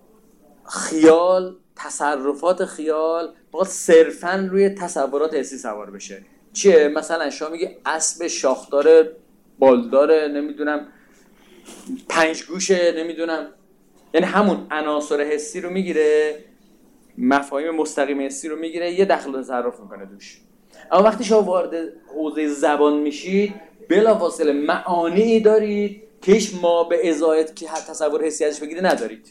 خیال، تصرفات خیال باید صرفاً روی تصورات حسی سوار بشه. چیه؟ مثلا شما میگی اسب شاخدار بالداره، نمیدونم 5 گوشه، نمیدونم، یعنی همون عناصر حسی رو میگیره، مفاهیم مستقیم حسی رو میگیره، یه دخل تصرف میکنه دوش. اما وقتی شما وارد حوزه زبان میشید بلافاصله معانی دارید که هیچ ما به ازایت که تصور حسی ازش بگیره ندارید.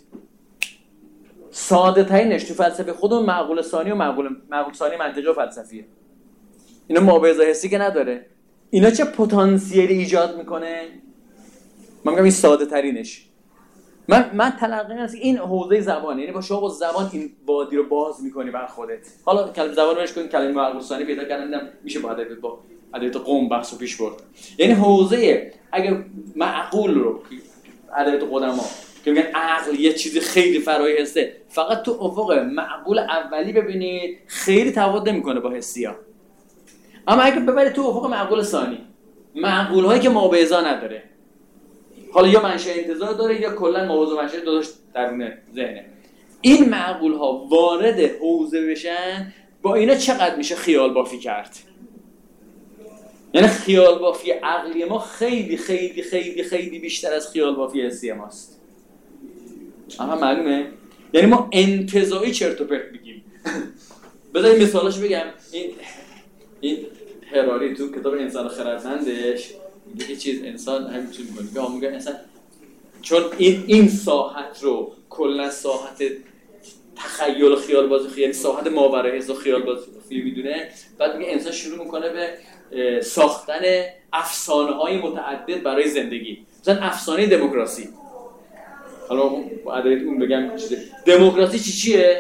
ساده ترینش تو فلسفه خودمون معقول ثانی و معقول ثانی منطقی و فلسفیه. اینا ما به ازای حسی که نداره. اینا چه پتانسیلی ایجاد میکنه؟ من میگم این ساده ترینش. من تلقی می‌کنم این حوزه زبانه، یعنی با شما با زبان این وادی رو باز می‌کنی بر خودت. حالا کلمه زبان روش کنید، کلمه معقول ثانی پیدا کردن میشه با ادبیات قوم بحثو پیش برد. یعنی حوزه اگر معقول رو ادبیات قدما که میگن عقل یه چیزی خیلی فرای حسه، فقط تو افق معقول اولی ببینید خیلی تفاوت نمی‌کنه با حسی‌ها. اما اگه ببرید تو افق معقول ثانی، معقول‌هایی که مابعضا نداره، حالا یا منشأ انتزاع داره یا کلا موضوع منشأ داداش درون ذهنه، این معقول‌ها وارد حوزه بشن، با اینا چقدر میشه خیال بافی کرد؟ یعنی خیال بافی عقلی ما خیلی خیلی خیلی خیلی بیشتر از خیال بافی حسی ماست. اما معلومه؟ یعنی ما انتزاعی چرت و پرت میگیم. بذارید مثالش بگم. این هراری تو کتاب انسان خردمندش میگه یه چیز انسان همینطور میگه انسان چون این ساحت رو کلا ساحت تخیل و خیال بازی، یعنی ساحت ماورای حس و خیال بازی میدونه، بعد میگه انسان شروع میکنه به ساختن افسانه‌های متعدد برای زندگی. مثلا افسانه دموکراسی. حالا با ادبیات اون بگم چیزه دموکراسی چیه؟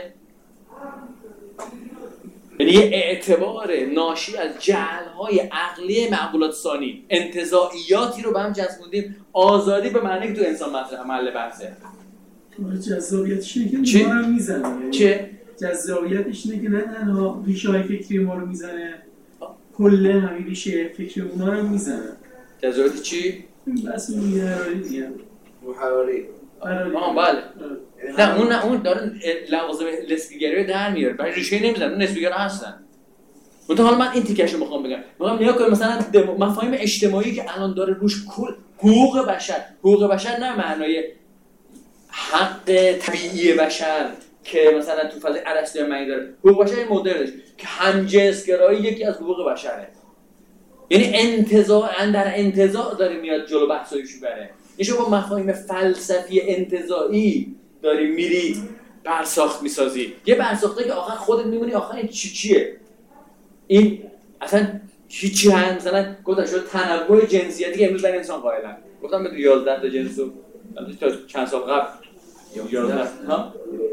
یعنی یه اعتبار ناشی از جعل‌های عقلی معقولات ثانی، انتزاعیاتی رو به هم چسبوندیم. آزادی به معنی که تو انسان محل بحثه. جذابیتش اینه که ما رو میزنه. چه؟ جذابیتش اینه که نه تنها ریشه‌های فکری ما رو میزنه، کل همین ریشه فکری اونا رو میزنه. جذابیت چی؟ بس میگه هراری دیگه. هراری. بله. نه اون داره لوازم لسبیگری رو در میاره، برای ریشه نمیزنه، اون لسبیگر هستن. حالا من این تیکشو میخوام بگم. میگم نیا کنیم مثلا مفاهیم اجتماعی که الان داره روش کل حقوق بشر نه معنای حق طبیعی بشر که مثلا تو فضای ارسطویی معنی داره. حقوق بشر مدرنش که همجنسگرایی یکی از حقوق بشره. یعنی انتزاع داره میاد جلو بحثایشو بره. اینجا با مفاهیم فلسفی انتزاعی داری میری برساخت میسازی. یه برساخته که آخر خودت میمونی آخر این چیه؟ این اصلا هیچی هم مثلا گفتم شد تنوع جنسیتی که امروز برای انسان قائلن. گفتم به 11 تا جنس رو تا چند سال قبل 11 ها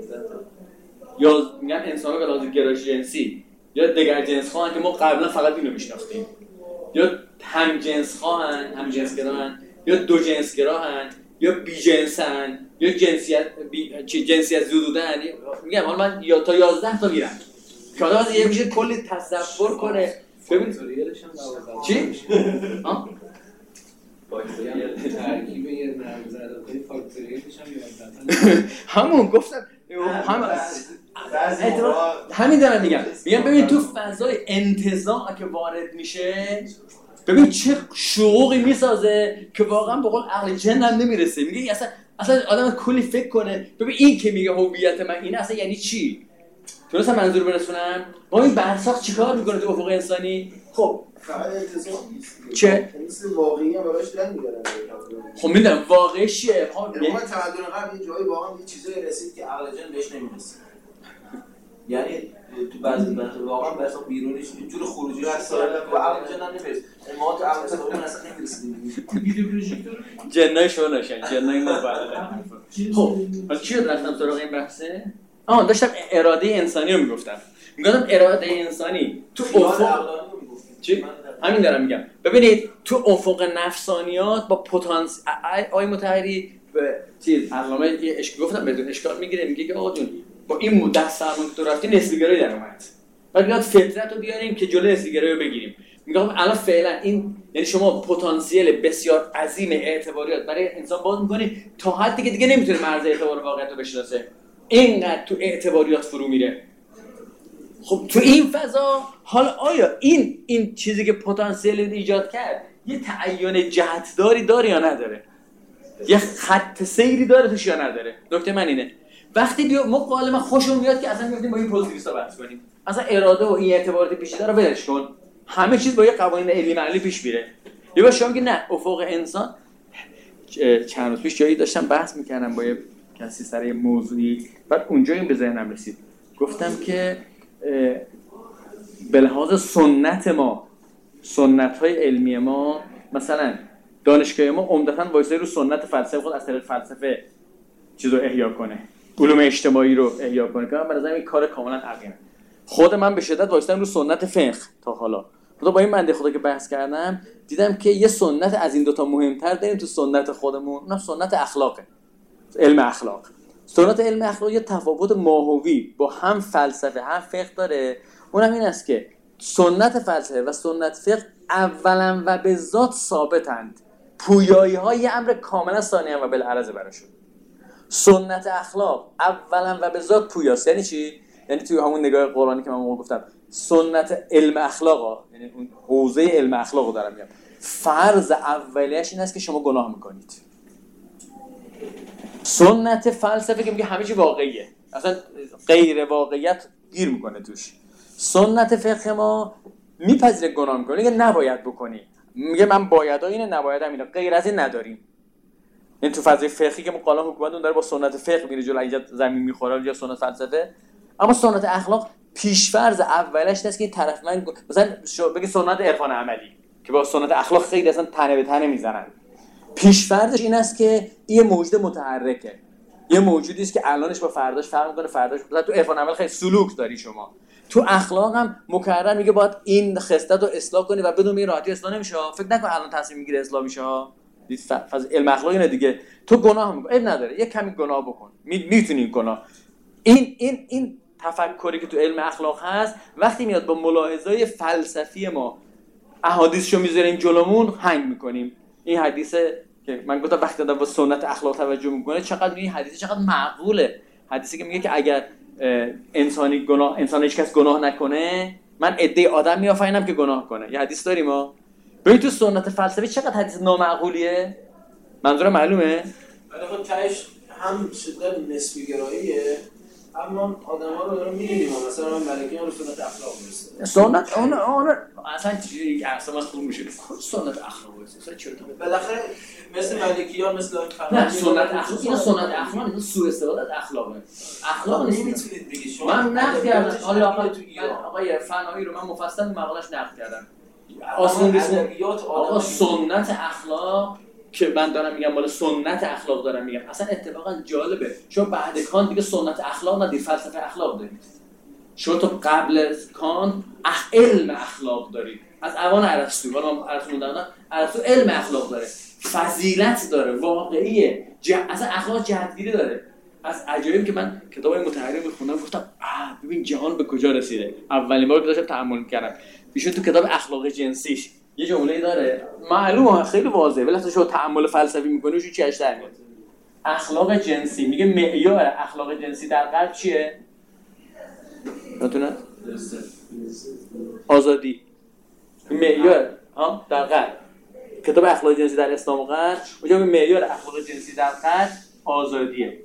میگن انسان‌ها به لحاظ گرایش جنسی یا دگر جنس خواهن که ما قبلا فقط اینو میشناختیم، یا هم جنس خواهن، هم جنسگراهن، یا دو جنسگراهن، یا بی جنسن، یا جنسیت زدودن. میگم حالا من یا تا 11 تا میرن که آدم از یه میشه کلی تصور کنه. ببین فاکتوریالش هم 12 چی؟ فاکتوریال ترکیب یه مرز عددهای فاکتوریالش هم 11 همون گفتم همین دارم میگم ببین تو فضای انتزاع که وارد میشه ببین چه شعوقی میسازه که واقعا به قول عقل جن هم نمیرسه. میگه اصلا آدم کلی فکر کنه. ببین این که میگه هویت من اینه اصلا یعنی چی؟ تونستم منظور برسونم؟ با این برساخت چیکار میکنه تو افق انسانی؟ خب فقط انتزاع نیست. چه؟ مثل واقعی هم براش دل می‌گیرن. خب میدونم واقعیش چیه؟ ما تمدن قبل یه جایی واقعا یه چیزایی رسید که عقل جن بهش نمی‌رسید. یعنی تو بعضی وقتا واقعا بس بیرونیش یه جور خروجی هست و عقل جن هم نمی‌رسید. ما تو عقل سوم اصلا نمی‌رسیدیم. ویدیو پروژکتور جنای شو نشن جنای ما بله. خب حالا چی رفتم سراغ این بحثه؟ داشتم اراده انسانی رو میگفتم اراده انسانی تو افق چی؟ همین دارم میگم. ببینید تو افق نفسانیات با پتانسیل آقای مطهری به چیز علامه یه اشکال گفتم بدون اشکال میگیره میگه که آقا جون با این مدت سرمون که تو رفتی نسبی‌گرایی در اومد بعد میاد فطرت رو بیاریم که جلوی نسبی‌گرایی رو بگیریم. میگم الان فعلا این یعنی شما پتانسیل بسیار عظیم اعتباریات برای انسان باز می‌کنی تا حدی که دیگه نمیتونه مرز اعتبار واقعیت رو بشناسه. اینقدر تو اعتباریات فرو میره. خب تو این فضا حالا آیا این چیزی که پتانسیل ایجاد کرد یه تعین جهتداری داره یا نداره؟ یه خط سیری داره توش یا نداره؟ نکته من اینه وقتی بیا ما غالبا خوشمون میاد که اصلا میگیم با این پوزیتیویستا بحث کنیم. اصلا اراده و این اعتبارات پیچیده رو ولش کن. همه چیز با یه قوانین علمی معلومی پیش میره. یا شما میگی نه افق انسان چند روز پیش جایی داشتم بحث میکردم با یه کسی سر یه موضوعی بعد اونجا این به ذهنم رسید گفتم که به لحاظ سنت‌های علمی ما مثلا دانشگاه ما عمدتاً وایسای رو سنت فلسفه خود از طریق فلسفه چیزو احیا کنه علوم اجتماعی رو احیا کنه که من به نظرم این کار کاملا عقیمه. خود من به شدت وایسادم رو سنت فقه تا حالا با این بنده خدا که بحث کردم دیدم که یه سنت از این دوتا مهمتر داریم تو سنت خودمون اونم سنت اخلاقه. علم اخلاق سنت علم اخلاق یه تفاوت ماهوی با هم فلسفه هم فقه داره. اونم این است که سنت فلسفه و سنت فقه اولا و به ذات ثابتند پویایی های امر کاملا ثانیاً و بالعرض براشون. سنت اخلاق اولا و به ذات پویاست. یعنی چی؟ یعنی توی همون نگاه قرآنی که من گفتم سنت علم اخلاق یعنی اون حوزه علم اخلاق رو دارم میگم فرض اولیش این است که شما گناه میکنید. سنت فلسفه که میگه همه چی واقعیه اصلا غیر واقعیت گیر میکنه توش. سنت فقه ما میپذیره گناه میکنه میگه نباید بکنی میگه من بایدا اینه نبایدم اینه غیر از این نداریم. این تو فضای فقهی که مقاله حکومت اون داره با سنت فقه میره جلو اینجا زمین میخوره یا سنت فلسفه. اما سنت اخلاق پیشفرض اولش هست که این طرف من مثلا بگه سنت عرفان عملی که با سنت اخلاق خیلی اصلا تنه به تنه میزنن. پیشفرضش این است که این موجود متحرکه یه موجودی است که الانش با فرداش فرق میکنه فرداش مثلا تو عرفان عمل خیلی سلوک داری شما تو اخلاق هم مکرر میگه باید این خصلت رو اصلاح کنی و بدون این راحتی اصلاح نمیشه. فکر نکن الان تصمیم میگیره اصلاح میشه فاز علم اخلاق اینه دیگه تو گناه میکنی عیب نداره یه کمی گناه بکن میتونی گناه این تفکری که تو علم اخلاق هست وقتی میاد با ملاحظه‌های فلسفی ما احادیثشو میذاریم جلومون هنگ میکنیم. این حدیثه که من گفتم وقتی آدم با سنت اخلاق توجه میکنه چقدر این حدیث چقدر معقوله. حدیثی که میگه که اگر انسان هیچ کس گناه نکنه من عده آدم میآفرینم که گناه کنه. یه حدیث داریم ما ببین تو سنت فلسفی چقدر حدیث نامعقولیه. منظورم معلومه؟ ولی خب تهش هم شدت نسبی گراییه اما آدم‌ها رو دارم می‌بینیم مثلا ملکیان رو سنت اخلاق می‌رسه. سنت اون اصلا چیزی اصلا خوب میشه. سنت اخلاق اصلا چرا بالاخره مثل ملکیان مثل نه سنت اخلاق این سنت اخلاق این سوء استفاده از اخلاقه. اخلاق نمی‌تونید بگید شما من نقد کردم حالا آقای فنایی رو من مفصل مقاله‌اش نقد کردم. آسمون ادبیات آقا سنت اخلاق که من دارم میگم مال سنت اخلاق دارم میگم اصلا اتفاقا جالبه شما بعد کانت دیگه سنت اخلاق ندید فلسفه اخلاق دارید. شما تو قبل از کانت علم اخلاق دارید از اوان ارسطو حالا ارسطو موندن ارسطو علم اخلاق داره فضیلت داره واقعیه اصلا اخلاق جهتگیری داره. از عجایب که من کتاب مطهری میخوندم گفتم ببین جهان به کجا رسیده. اولین بار که داشتم تأمل می‌کردم ایشون تو کتاب اخلاق جنسیش یه جمله‌ای داره معلومه خیلی واضحه ولی وقتی شما تأمل فلسفی می‌کنی چی اشتر میاد اخلاق جنسی، میگه معیار اخلاق جنسی در غرب چیه؟ نتونه؟ آزادی. معیار در غرب، کتاب اخلاق جنسی در اسلام و غرب، اونجا معیار اخلاق جنسی در غرب آزادیه.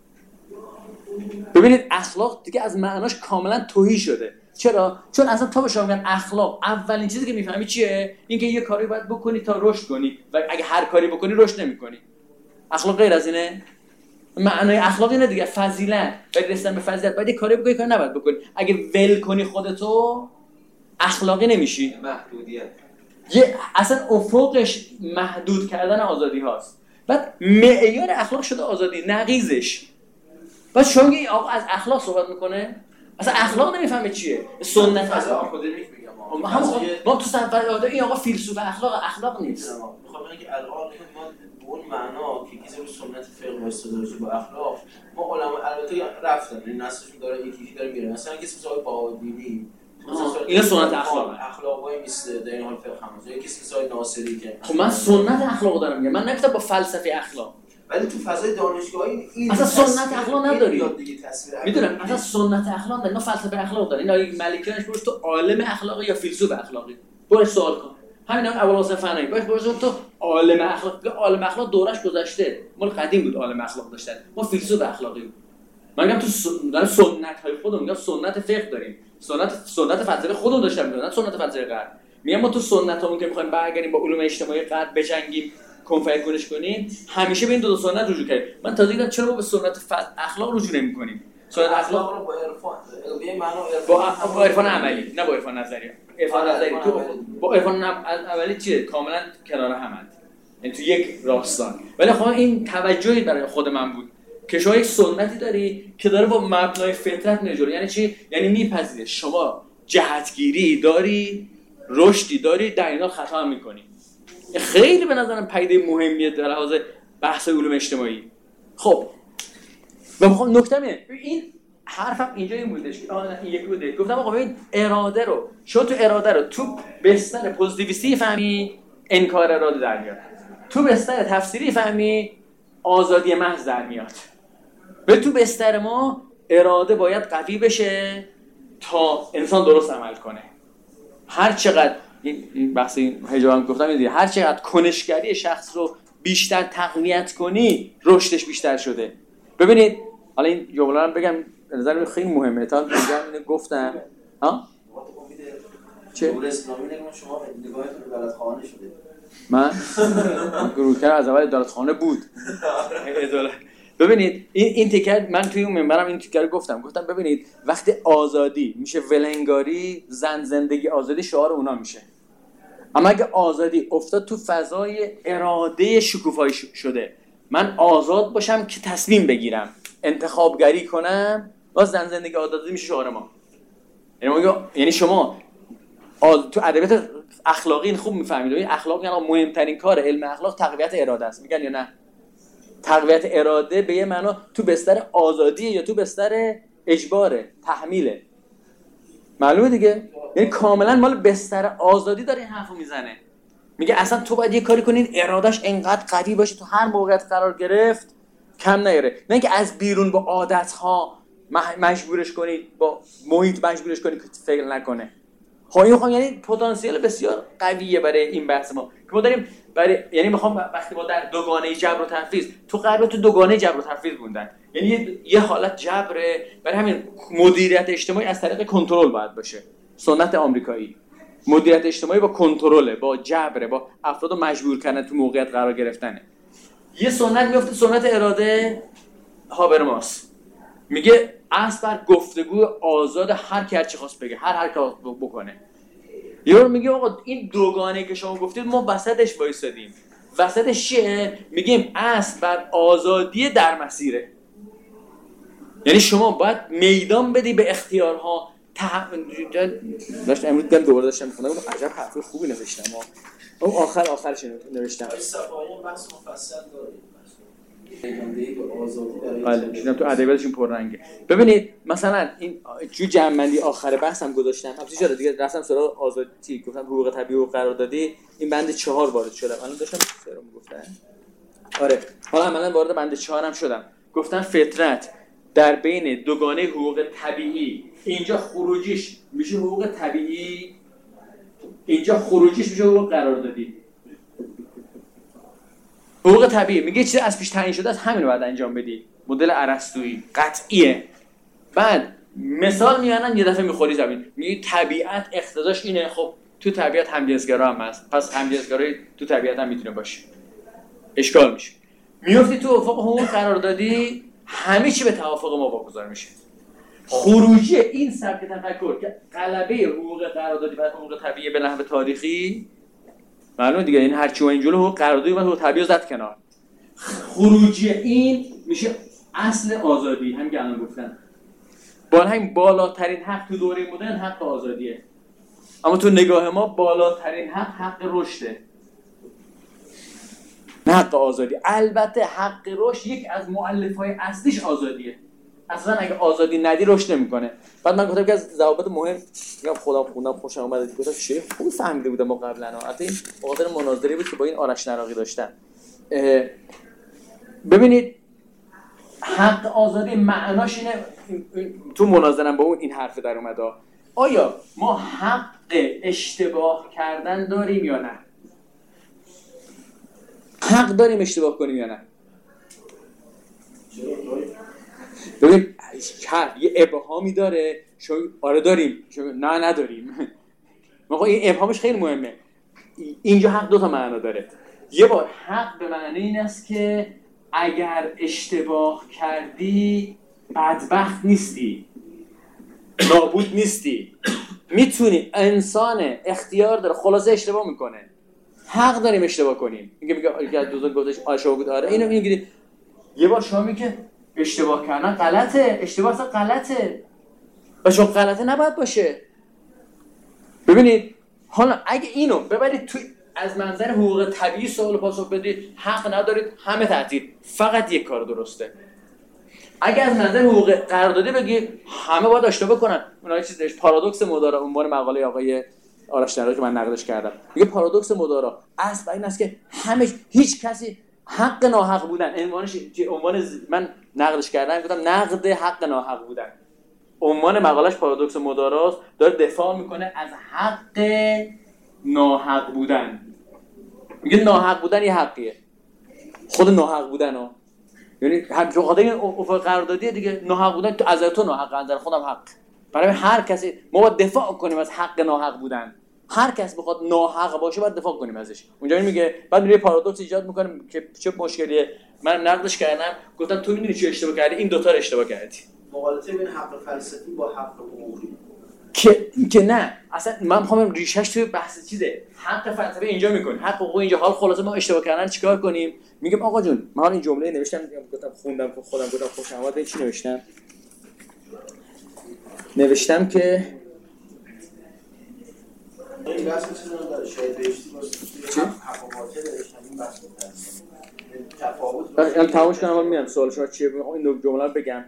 ببینید اخلاق دیگه از معناش کاملا تهی شده. چرا؟ چون اصلا تا به شما میگن اخلاق، اولین چیزی که میفهمی چیه؟ اینکه یه کاری باید بکنی تا رشد کنی و اگه هر کاری بکنی رشد نمی‌کنی. اخلاق غیر از اینه. معنای اخلاق اینه دیگه، فضیلت. باید رسیدن به فضیلت باید یه کاری بکنی، کاری نباید بکنی. اگه ول کنی خودتو اخلاقی نمیشی. محدودیت. یه اصلا افقش محدود کردن آزادی هاست. بعد معیار اخلاق شده آزادی، نقیضش. بعد شما میگی آقا از اخلاق صحبت میکنه؟ اصلا اخلاق نمیفهمه چیه. سنت فضا آکادمیک میگم. ما تو سنت این آقا فیلسوف اخلاق نیست. میخوام بگم که الان ما اون معنا که کسی رو سنت فقه وایساده با اخلاق، ما علما البته رفتن این نسلشون داره یکی داره میره. مثلا کسی مثل بهاءالدینی این سنت اخلاقای مثل در این حال فقه هم یا کسی مثل ناصری که خب من سنت اخلاق دارم میگم، من نگفتم با فلسفه اخلاق. ولی تو فضای دانشگاهی این اصلا سنت اخلاق نداری. میدونم اصلا سنت اخلاق نداری، ما فلسفه اخلاق داریم. این ملکیانش برش تو عالم اخلاقی یا فیلسوف اخلاقی برش سوال کن. همین ابوالحسن فنایی برش تو عالم اخلاق. عالم اخلاق دورش گذشته، مال قدیم بود عالم اخلاق داشتن. ما فیلسوف اخلاقی. من میگم تو سنت های خودمون، میگم سنت فقه داریم، سنت فلسفه خودمون داشتیم، نه سنت فلسفه غرب. میگم ما تو سنتامون که میخوایم برگردیم با علوم اجتماعی غرب بجنگیم، کنفرت کنش کنیم، همیشه به این دو سنت رجوع کردیم. من تازه دیدم چرا ما به سنت اخلاق رجوع نمی‌کنیم. سنت اخلاق رو با عرفان به معنی با عرفان عملی، نه با عرفان نظری. عرفان نظری تو با عرفان عملی چیه؟ کاملا کنار همند. یعنی تو یک راستان. ولی خب این توجهی برای خود من بود که شما یک سنتی داری که داره با مبنای فطرت میره جلو. یعنی چی؟ یعنی میپذیره شما جهتگیری داری، رشدی داری، در این حال خطا هم می‌کنی. خیلی به نظرم پدیده مهمیه در لحاظ بحث علوم اجتماعی. خب و میخوام نکته این حرفم اینجا این بودش که این یکی بوده، گفتم آقا ببین اراده رو شما تو اراده رو تو بستر پوزیتیویستی فهمی انکار اراده در میاد، تو بستر تفسیری فهمی آزادی محض در میاد. به تو بستر ما اراده باید قوی بشه تا انسان درست عمل کنه. هر چقدر این بحث این حجابم گفتم دیگه، هر چقدر کنشگری شخص رو بیشتر تقویت کنی رشدش بیشتر شده. ببینید حالا این جمله رو بگم به نظر من خیلی مهمه، تا اینجا اینو گفتم چه دولت اسلامی نگم شما نگاهتون به عدالتخانه شده. من گروهکار از اول عدالتخانه بود. ببینید این تیکر من توی اون منبرم این تیکر گفتم ببینید وقتی آزادی میشه ولنگاری، زن زندگی آزادی شعار اونا میشه. اما اگه آزادی افتاد تو فضای اراده شکوفایی شده، من آزاد باشم که تصمیم بگیرم، انتخابگری کنم، باز زن زندگی آزادی میشه شعار ما. یعنی شما تو ادبیات اخلاقی این خوب میفهمید. این اخلاق یعنی مهمترین کار علم اخلاق تقویت اراده است. میگن یا نه؟ تقویت اراده به یه معنا تو بستر آزادیه یا تو بستر اجباره، تحمیله. معلومه دیگه؟ یعنی کاملا مال بستر آزادی داره این حرفو میزنه. میگه اصلا تو باید یه کاری کنین ارادش انقدر قوی باشه تو هر موقعیت قرار گرفت کم نیاره، نه اینکه از بیرون با عادت‌ها مجبورش کنید، با محیط مجبورش کنید که فکر نکنه. خب این یعنی پتانسیل بسیار قویه برای این بحث ما که ما داریم یعنی میخوام وقتی ما در دوگانه جبر و تفویض تو غرب تو دوگانه جبر و تفویض موندن، یعنی یه حالت جبره، برای همین مدیریت اجتماعی از طریق کنترل باید باشه. سنت آمریکایی مدیریت اجتماعی با کنترل، با جبر، با افرادو مجبور کردن تو موقعیت قرار گرفتنه. یه سنت میفته سنت اراده هابرماس، میگه اصل بر گفتگو آزاد، هر کی هر چی خواست بگه، هر کار بکنه. یارو میگه آقا این دوگانه که شما گفتید ما وسطش وایسادیم. وسطش چیه؟ میگیم اصل بر آزادی در مسیره. یعنی شما باید میدان بدی به اختیارها. داشتم امروز دوباره داشتم میخوندم، عجب حرف خوبی نوشتم. اون آخرش نوشتم. صفحه‌های بحث مفصل داره. بله میشینم تو ادبیاتشون پررنگه. ببینید مثلا این جو جمع‌بندی آخر بحثم گذاشتم. البته چرا دیگه رفتم سراغ آزادی، گفتم حقوق طبیعی و قراردادی، این بند 4 وارد شدم. الان داشتم سرم میگفتم آره حالا عملا وارد بند 4 هم شدم. گفتن فطرت در بین دوگانه حقوق طبیعی، اینجا خروجیش میشه حقوق طبیعی، اینجا خروجیش میشه حقوق قراردادی. حقوق طبیعی میگه چیزی از پیش تعیین شده است، همین رو باید انجام بدی. مدل ارسطویی قطعیه. بعد مثال میانن یه دفعه میخوری زمین، میگه طبیعت اقتضاش اینه. خب تو طبیعت همجنسگرا هم هست، پس همجنسگرایی تو طبیعت هم میتونه باشه، اشکال میشه. میفتی تو افق حقوق قراردادی، همه چی به توافق ما واگذار میشه. خروجی این سبک تفکر که غلبه حقوق قراردادی بر حقوق طبیعی به نحو تاریخی معلومه دیگه، این هر چی و اینجوری حقوق قراردادی و حقوق طبیعی زد کنار. خروجی این میشه اصل آزادی، همین که الان گفتن. همین بالاترین حق تو دوره مدرن حق آزادیه، اما تو نگاه ما بالاترین حق رشده، نه حق آزادی. البته حق رشد یک از مؤلفه‌های اصلیش آزادیه. اصلا اگه آزادی ندی رشد نمی‌کنه. بعد من گفتم که از ضوابط مهم میگم خودم خوندم خوشم اومد، گفتم شیخ خوب فهمیده بودم ما قبلا. البته این بخاطر مناظری بود که با این آرش نراقی داشتن. ببینید حق آزادی معناش اینه، تو مناظرم با اون این حرف در اومد، آیا ما حق اشتباه کردن داریم یا نه؟ حق داریم اشتباه کنیم یا نه؟ ببین یه ابهامی داره، آره داریم، نه نداریم. ما این ابهامش خیلی مهمه. اینجا حق دو تا معنا داره. یه بار حق به معنی این است که اگر اشتباه کردی بدبخت نیستی، نابود نیستی، میتونی، انسان اختیار داره، خلاصه اشتباه میکنه، حق داریم اشتباه کنیم. میگه از دوزار گفتش آشا بود، آره اینو میگید. یه بار شما میگه اشتباه کردن غلطه، اشتباه اصلا غلطه و چون غلطه نباید باشه. ببینید حالا اگه اینو ببرید تو از منظر حقوق طبیعی سوال پاسخ بدید، حق ندارید، همه تعطیل، فقط یک کار درسته. اگه از نظر حقوق قراردادی بگی همه باید اشتباه کنن. اونها چیزش پارادوکس مدارا، عنوان مقاله آقای آرش نراقی که من نقدش کردم، میگه پارادوکس مدارا اصل این است که هیچ کسی حق ناحق بودن، من نقدش کردم گفتم نقد حق ناحق بودن، عنوان مقالش پارادوکس مداراست، داره دفاع میکنه از حق ناحق بودن. میگه ناحق بودن یه حقیه، خود ناحق بودن ها، یعنی همچون خاطر این افق قراردادی دیگه، ناحق بودن تو از تو ناحق، از خودم حق. برای هر کسی ما باید دفاع کنیم از حق ناحق بودن. هر کس بخواد ناحق باشه باید دفاع کنیم ازش. اونجا میگه بعد میره پارادوکس ایجاد میکنه که چه مشکلیه. من نقدش کردم گفتم تو میدونی چی اشتباه کردی، این دوتا رو اشتباه کردی. مقالطه بین حق فلسفی با حق حقوقی که نه اصلا من میخوام ریشش توی بحث چیزه. حق فلسفی اینجا میکنه، حق حقوق اینجا. حال خلاصه ما اشتباه کردن چیکار کنیم؟ میگم آقا جون من این جمله نوشتم، گفتم خوندم خودم گفتم خوشم اومد. این چی نوشتم که این بحث چیزی رو داره شاید بهشتی واسه حق و باطل نوشتم. این بحث تفاوت تمامش کنم و میام سوال شما چیه. این جمله رو بگم.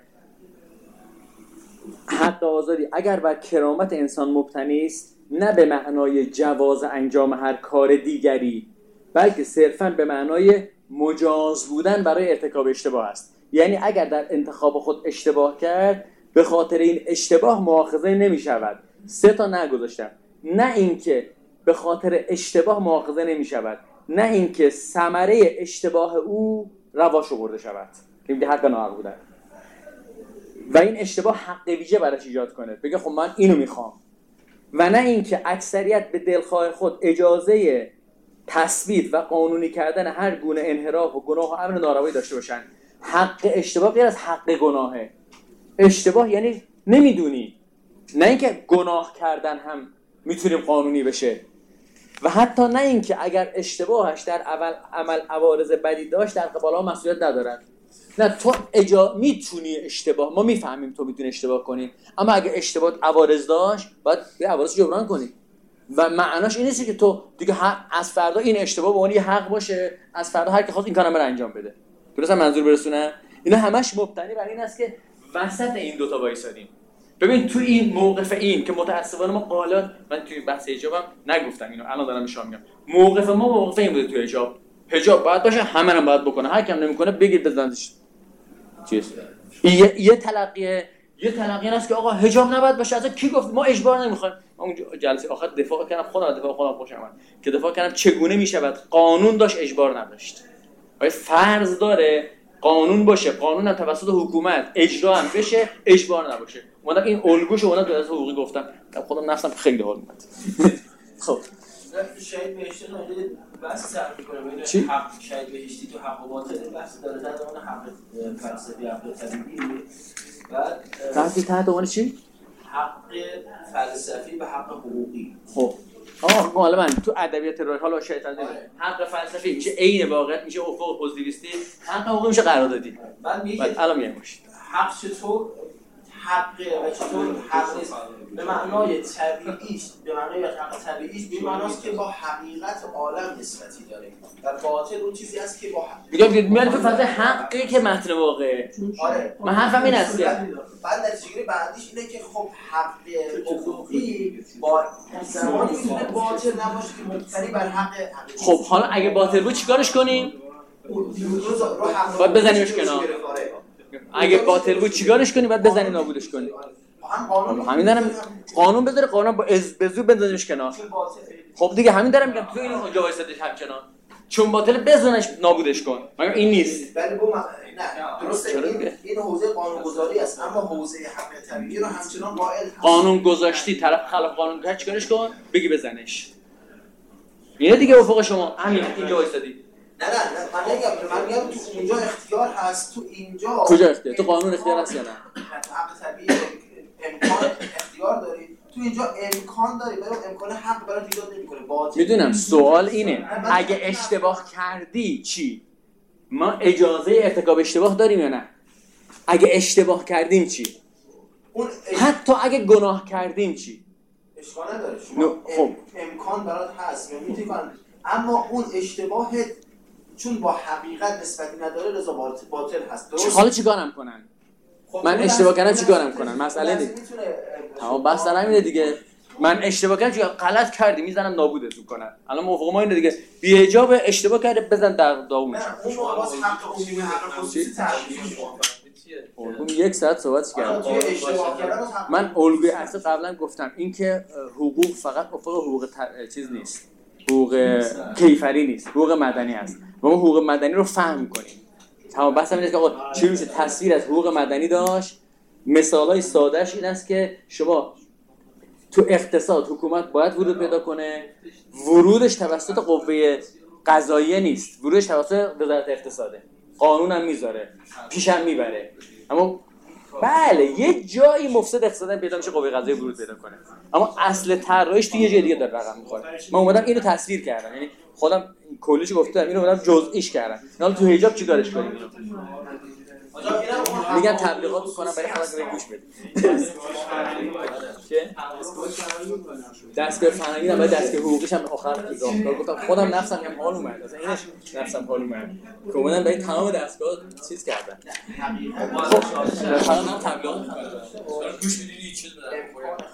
حق آزادی اگر بر کرامت انسان مبتنی است، نه به معنای جواز انجام هر کار دیگری، بلکه صرفاً به معنای مجاز بودن برای ارتکاب اشتباه است. یعنی اگر در انتخاب خود اشتباه کرد، به خاطر این اشتباه مؤاخذه نمی شود. 3 تا نگذاشتم. نه اینکه به خاطر اشتباه مؤاخذه نمی شود، نه اینکه ثمره اشتباه او رواش برده شود، که میگه حق ناحق بودن، و این اشتباه حق ویژه براش ایجاد کنه، بگه خب من اینو میخوام، و نه اینکه اکثریت به دلخواه خود اجازه تثبیت و قانونی کردن هر گونه انحراف و گناه و امر ناروایی داشته باشن. حق اشتباه غیر از حق گناهه. اشتباه یعنی نمیدونی، نه اینکه گناه کردن هم میتونیم قانونی بشه، و حتی نه اینکه اگر اشتباهش در عمل عوارض بدی داشت در قبالها مسئولیت ندارن. نه تو میتونی اشتباه، ما میفهمیم تو میتونی اشتباه کنی، اما اگه اشتباه عوارض داشت باید به عوارض جبران کنی. و معناش این نیست که تو دیگه از فردا این اشتباه به اون یه حق باشه، از فردا هر کی خواست این کارو بره انجام بده. درسته منظور برسونم؟ اینا همش مبتنی بر این است که وسط این دوتا وایسادیم. ببین تو این موقف این که متأسفانه ما قالات، من توی بحث حجابم نگفتم اینو، الان دارم میشام میگم، موقف ما موقف این بوده توی حجاب. حجاب باید باشه، همه هم باید بکنه، هر کم نمیکنه بگیر بزنش. چیز یه تلقیه هست که آقا حجاب نباید باشه. اصلا کی گفت؟ ما اجبار نمیخوایم. من اون جلسه آخر دفاع کردم، خودم خوشم اومد که دفاع کردم چگونه میشود قانون داشت اجبار نداشت. آیا فرض داره قانون باشه، قانون هم توسط حکومت اجرا هم بشه، اجبار نباشه. اومدم این الگوشو اومدم تو حقوقی گفتم، خودم نفسم خیلی حال اومد. خب شاید بهشتی ناجه بحث سر میکنه بین چی؟ حق شاید بهشتی تو حق و باطل بحث داره در زمان حق فلسفی حق طبیعی. بعد بحثی تحت عنوان چی؟ حق فلسفی و حق حقوقی. خب حالا من تو ادبیات راه حالا شیطان دیدم حق فلسفی میشه عین واقعیت، میشه افق پوزیتیویستی، حق حقوقی میشه قراردادی. بعد الان میگم باشه حق چطور حقه و چطور حق نیست به معنای طبیعیش، به معنای حق طبیعیش به معناست که با حقیقت عالم نسبتی داره. در باطل اون چیزی است که با حق میگم تو فاز حقی که متن واقعه. آره من حرفم این است که بعد نتیجه بعدیش اینه که خب حق حقوقی با زمانی میتونه باطل نباشه که مبتنی بر حق حقیقی. خب حالا اگه باطل بود چیکارش کنیم؟ باید بزنیمش کنار. اگه باطل بود چیکارش کنی؟ باید بزنی نابودش کنی. همین دارم قانون بذاره، قانون با بزو بندازیمش کنار. خب دیگه همین دارم میگم تو این اونجا وایسادش همچنان چون باطل بزنش نابودش کن. مگر این نیست؟ ولی نه درسته این حوزه قانونگذاری است، اما حوزه حق طبیعی رو همچنان قائل هست. قانون گذاشتی طرف خلاف قانون کرد چیکارش کن؟ بگی بزنش. اینه دیگه افق شما همین اینجا وایسادی. نه من میگم تو اونجا اختیار هست، تو اینجا کجا اختیار؟ تو قانون اختیار هست یا نه؟ حق طبیعی امکان اختیار داری، تو اینجا امکان داری، ولی امکان حق برات ایجاد نمی‌کنه. میدونم سوال اینه اگه اشتباه کردی چی؟ ما اجازه ارتکاب اشتباه داریم یا نه؟ اگه اشتباه کردیم چی؟ حتی اگه گناه کردیم چی؟ اشکال نداره شما خب امکان برات هست میتونی کنی، اما اون اشتباه چون با حقیقت نسبتی نداره لذا باطل هست. حالا چیکارم کنن؟ من اشتباه کردم چیکارم کنن؟ مسئله دیگه. اما بحث در همینه دیگه. من اشتباه کردم چیکار؟ غلط کردی میزنم نابودتون کنن. الان موافق ما اینه دیگه. بی حجاب اشتباه کرده بزن در داغونش. اون واسه حق عمومی حق خصوصی تعریف اون یک ساعت صحبت کردم. من الگوی اصل قبلا گفتم اینکه حقوق فقط افق حقوق چیز نیست. حقوق کیفری نیست، حقوق مدنی هست. و ما حقوق مدنی رو فهم کنیم. تمام بحثم اینه که آقا چی میشه تصویر از حقوق مدنی داشت. مثالای سادهش این است که شما تو اقتصاد حکومت باید ورود پیدا کنه، ورودش توسط قوه قضاییه نیست، ورودش توسط وزارت اقتصاده. قانون هم میذاره، پیش هم میبره. اما بله یه جایی مفسد اقتصادی پیدا میشه قوه قضاییه ورود پیدا کنه، اما اصل طراحیش تو یه جای دیگه داره رقم میخوره. من اومدم اینو تصویر کردم، یعنی خودم کلیش گفتم اینو اومدم جزئیش کردم. حالا تو حجاب چیکارش کنیم؟ میگم تبلیغات میکنم برای خلاص به گوش بدید. چه؟ دستگاه فرهنگی هم باید دستگاه حقوقیش هم آخر راهکار گفتم خودم نفسم هم حال اومد. اصلا اینش نفسم حال اومد. که اومدن برای تمام دستگاه چیز کردن. خب حالا من تبلیغات میکنم. گوش بدید.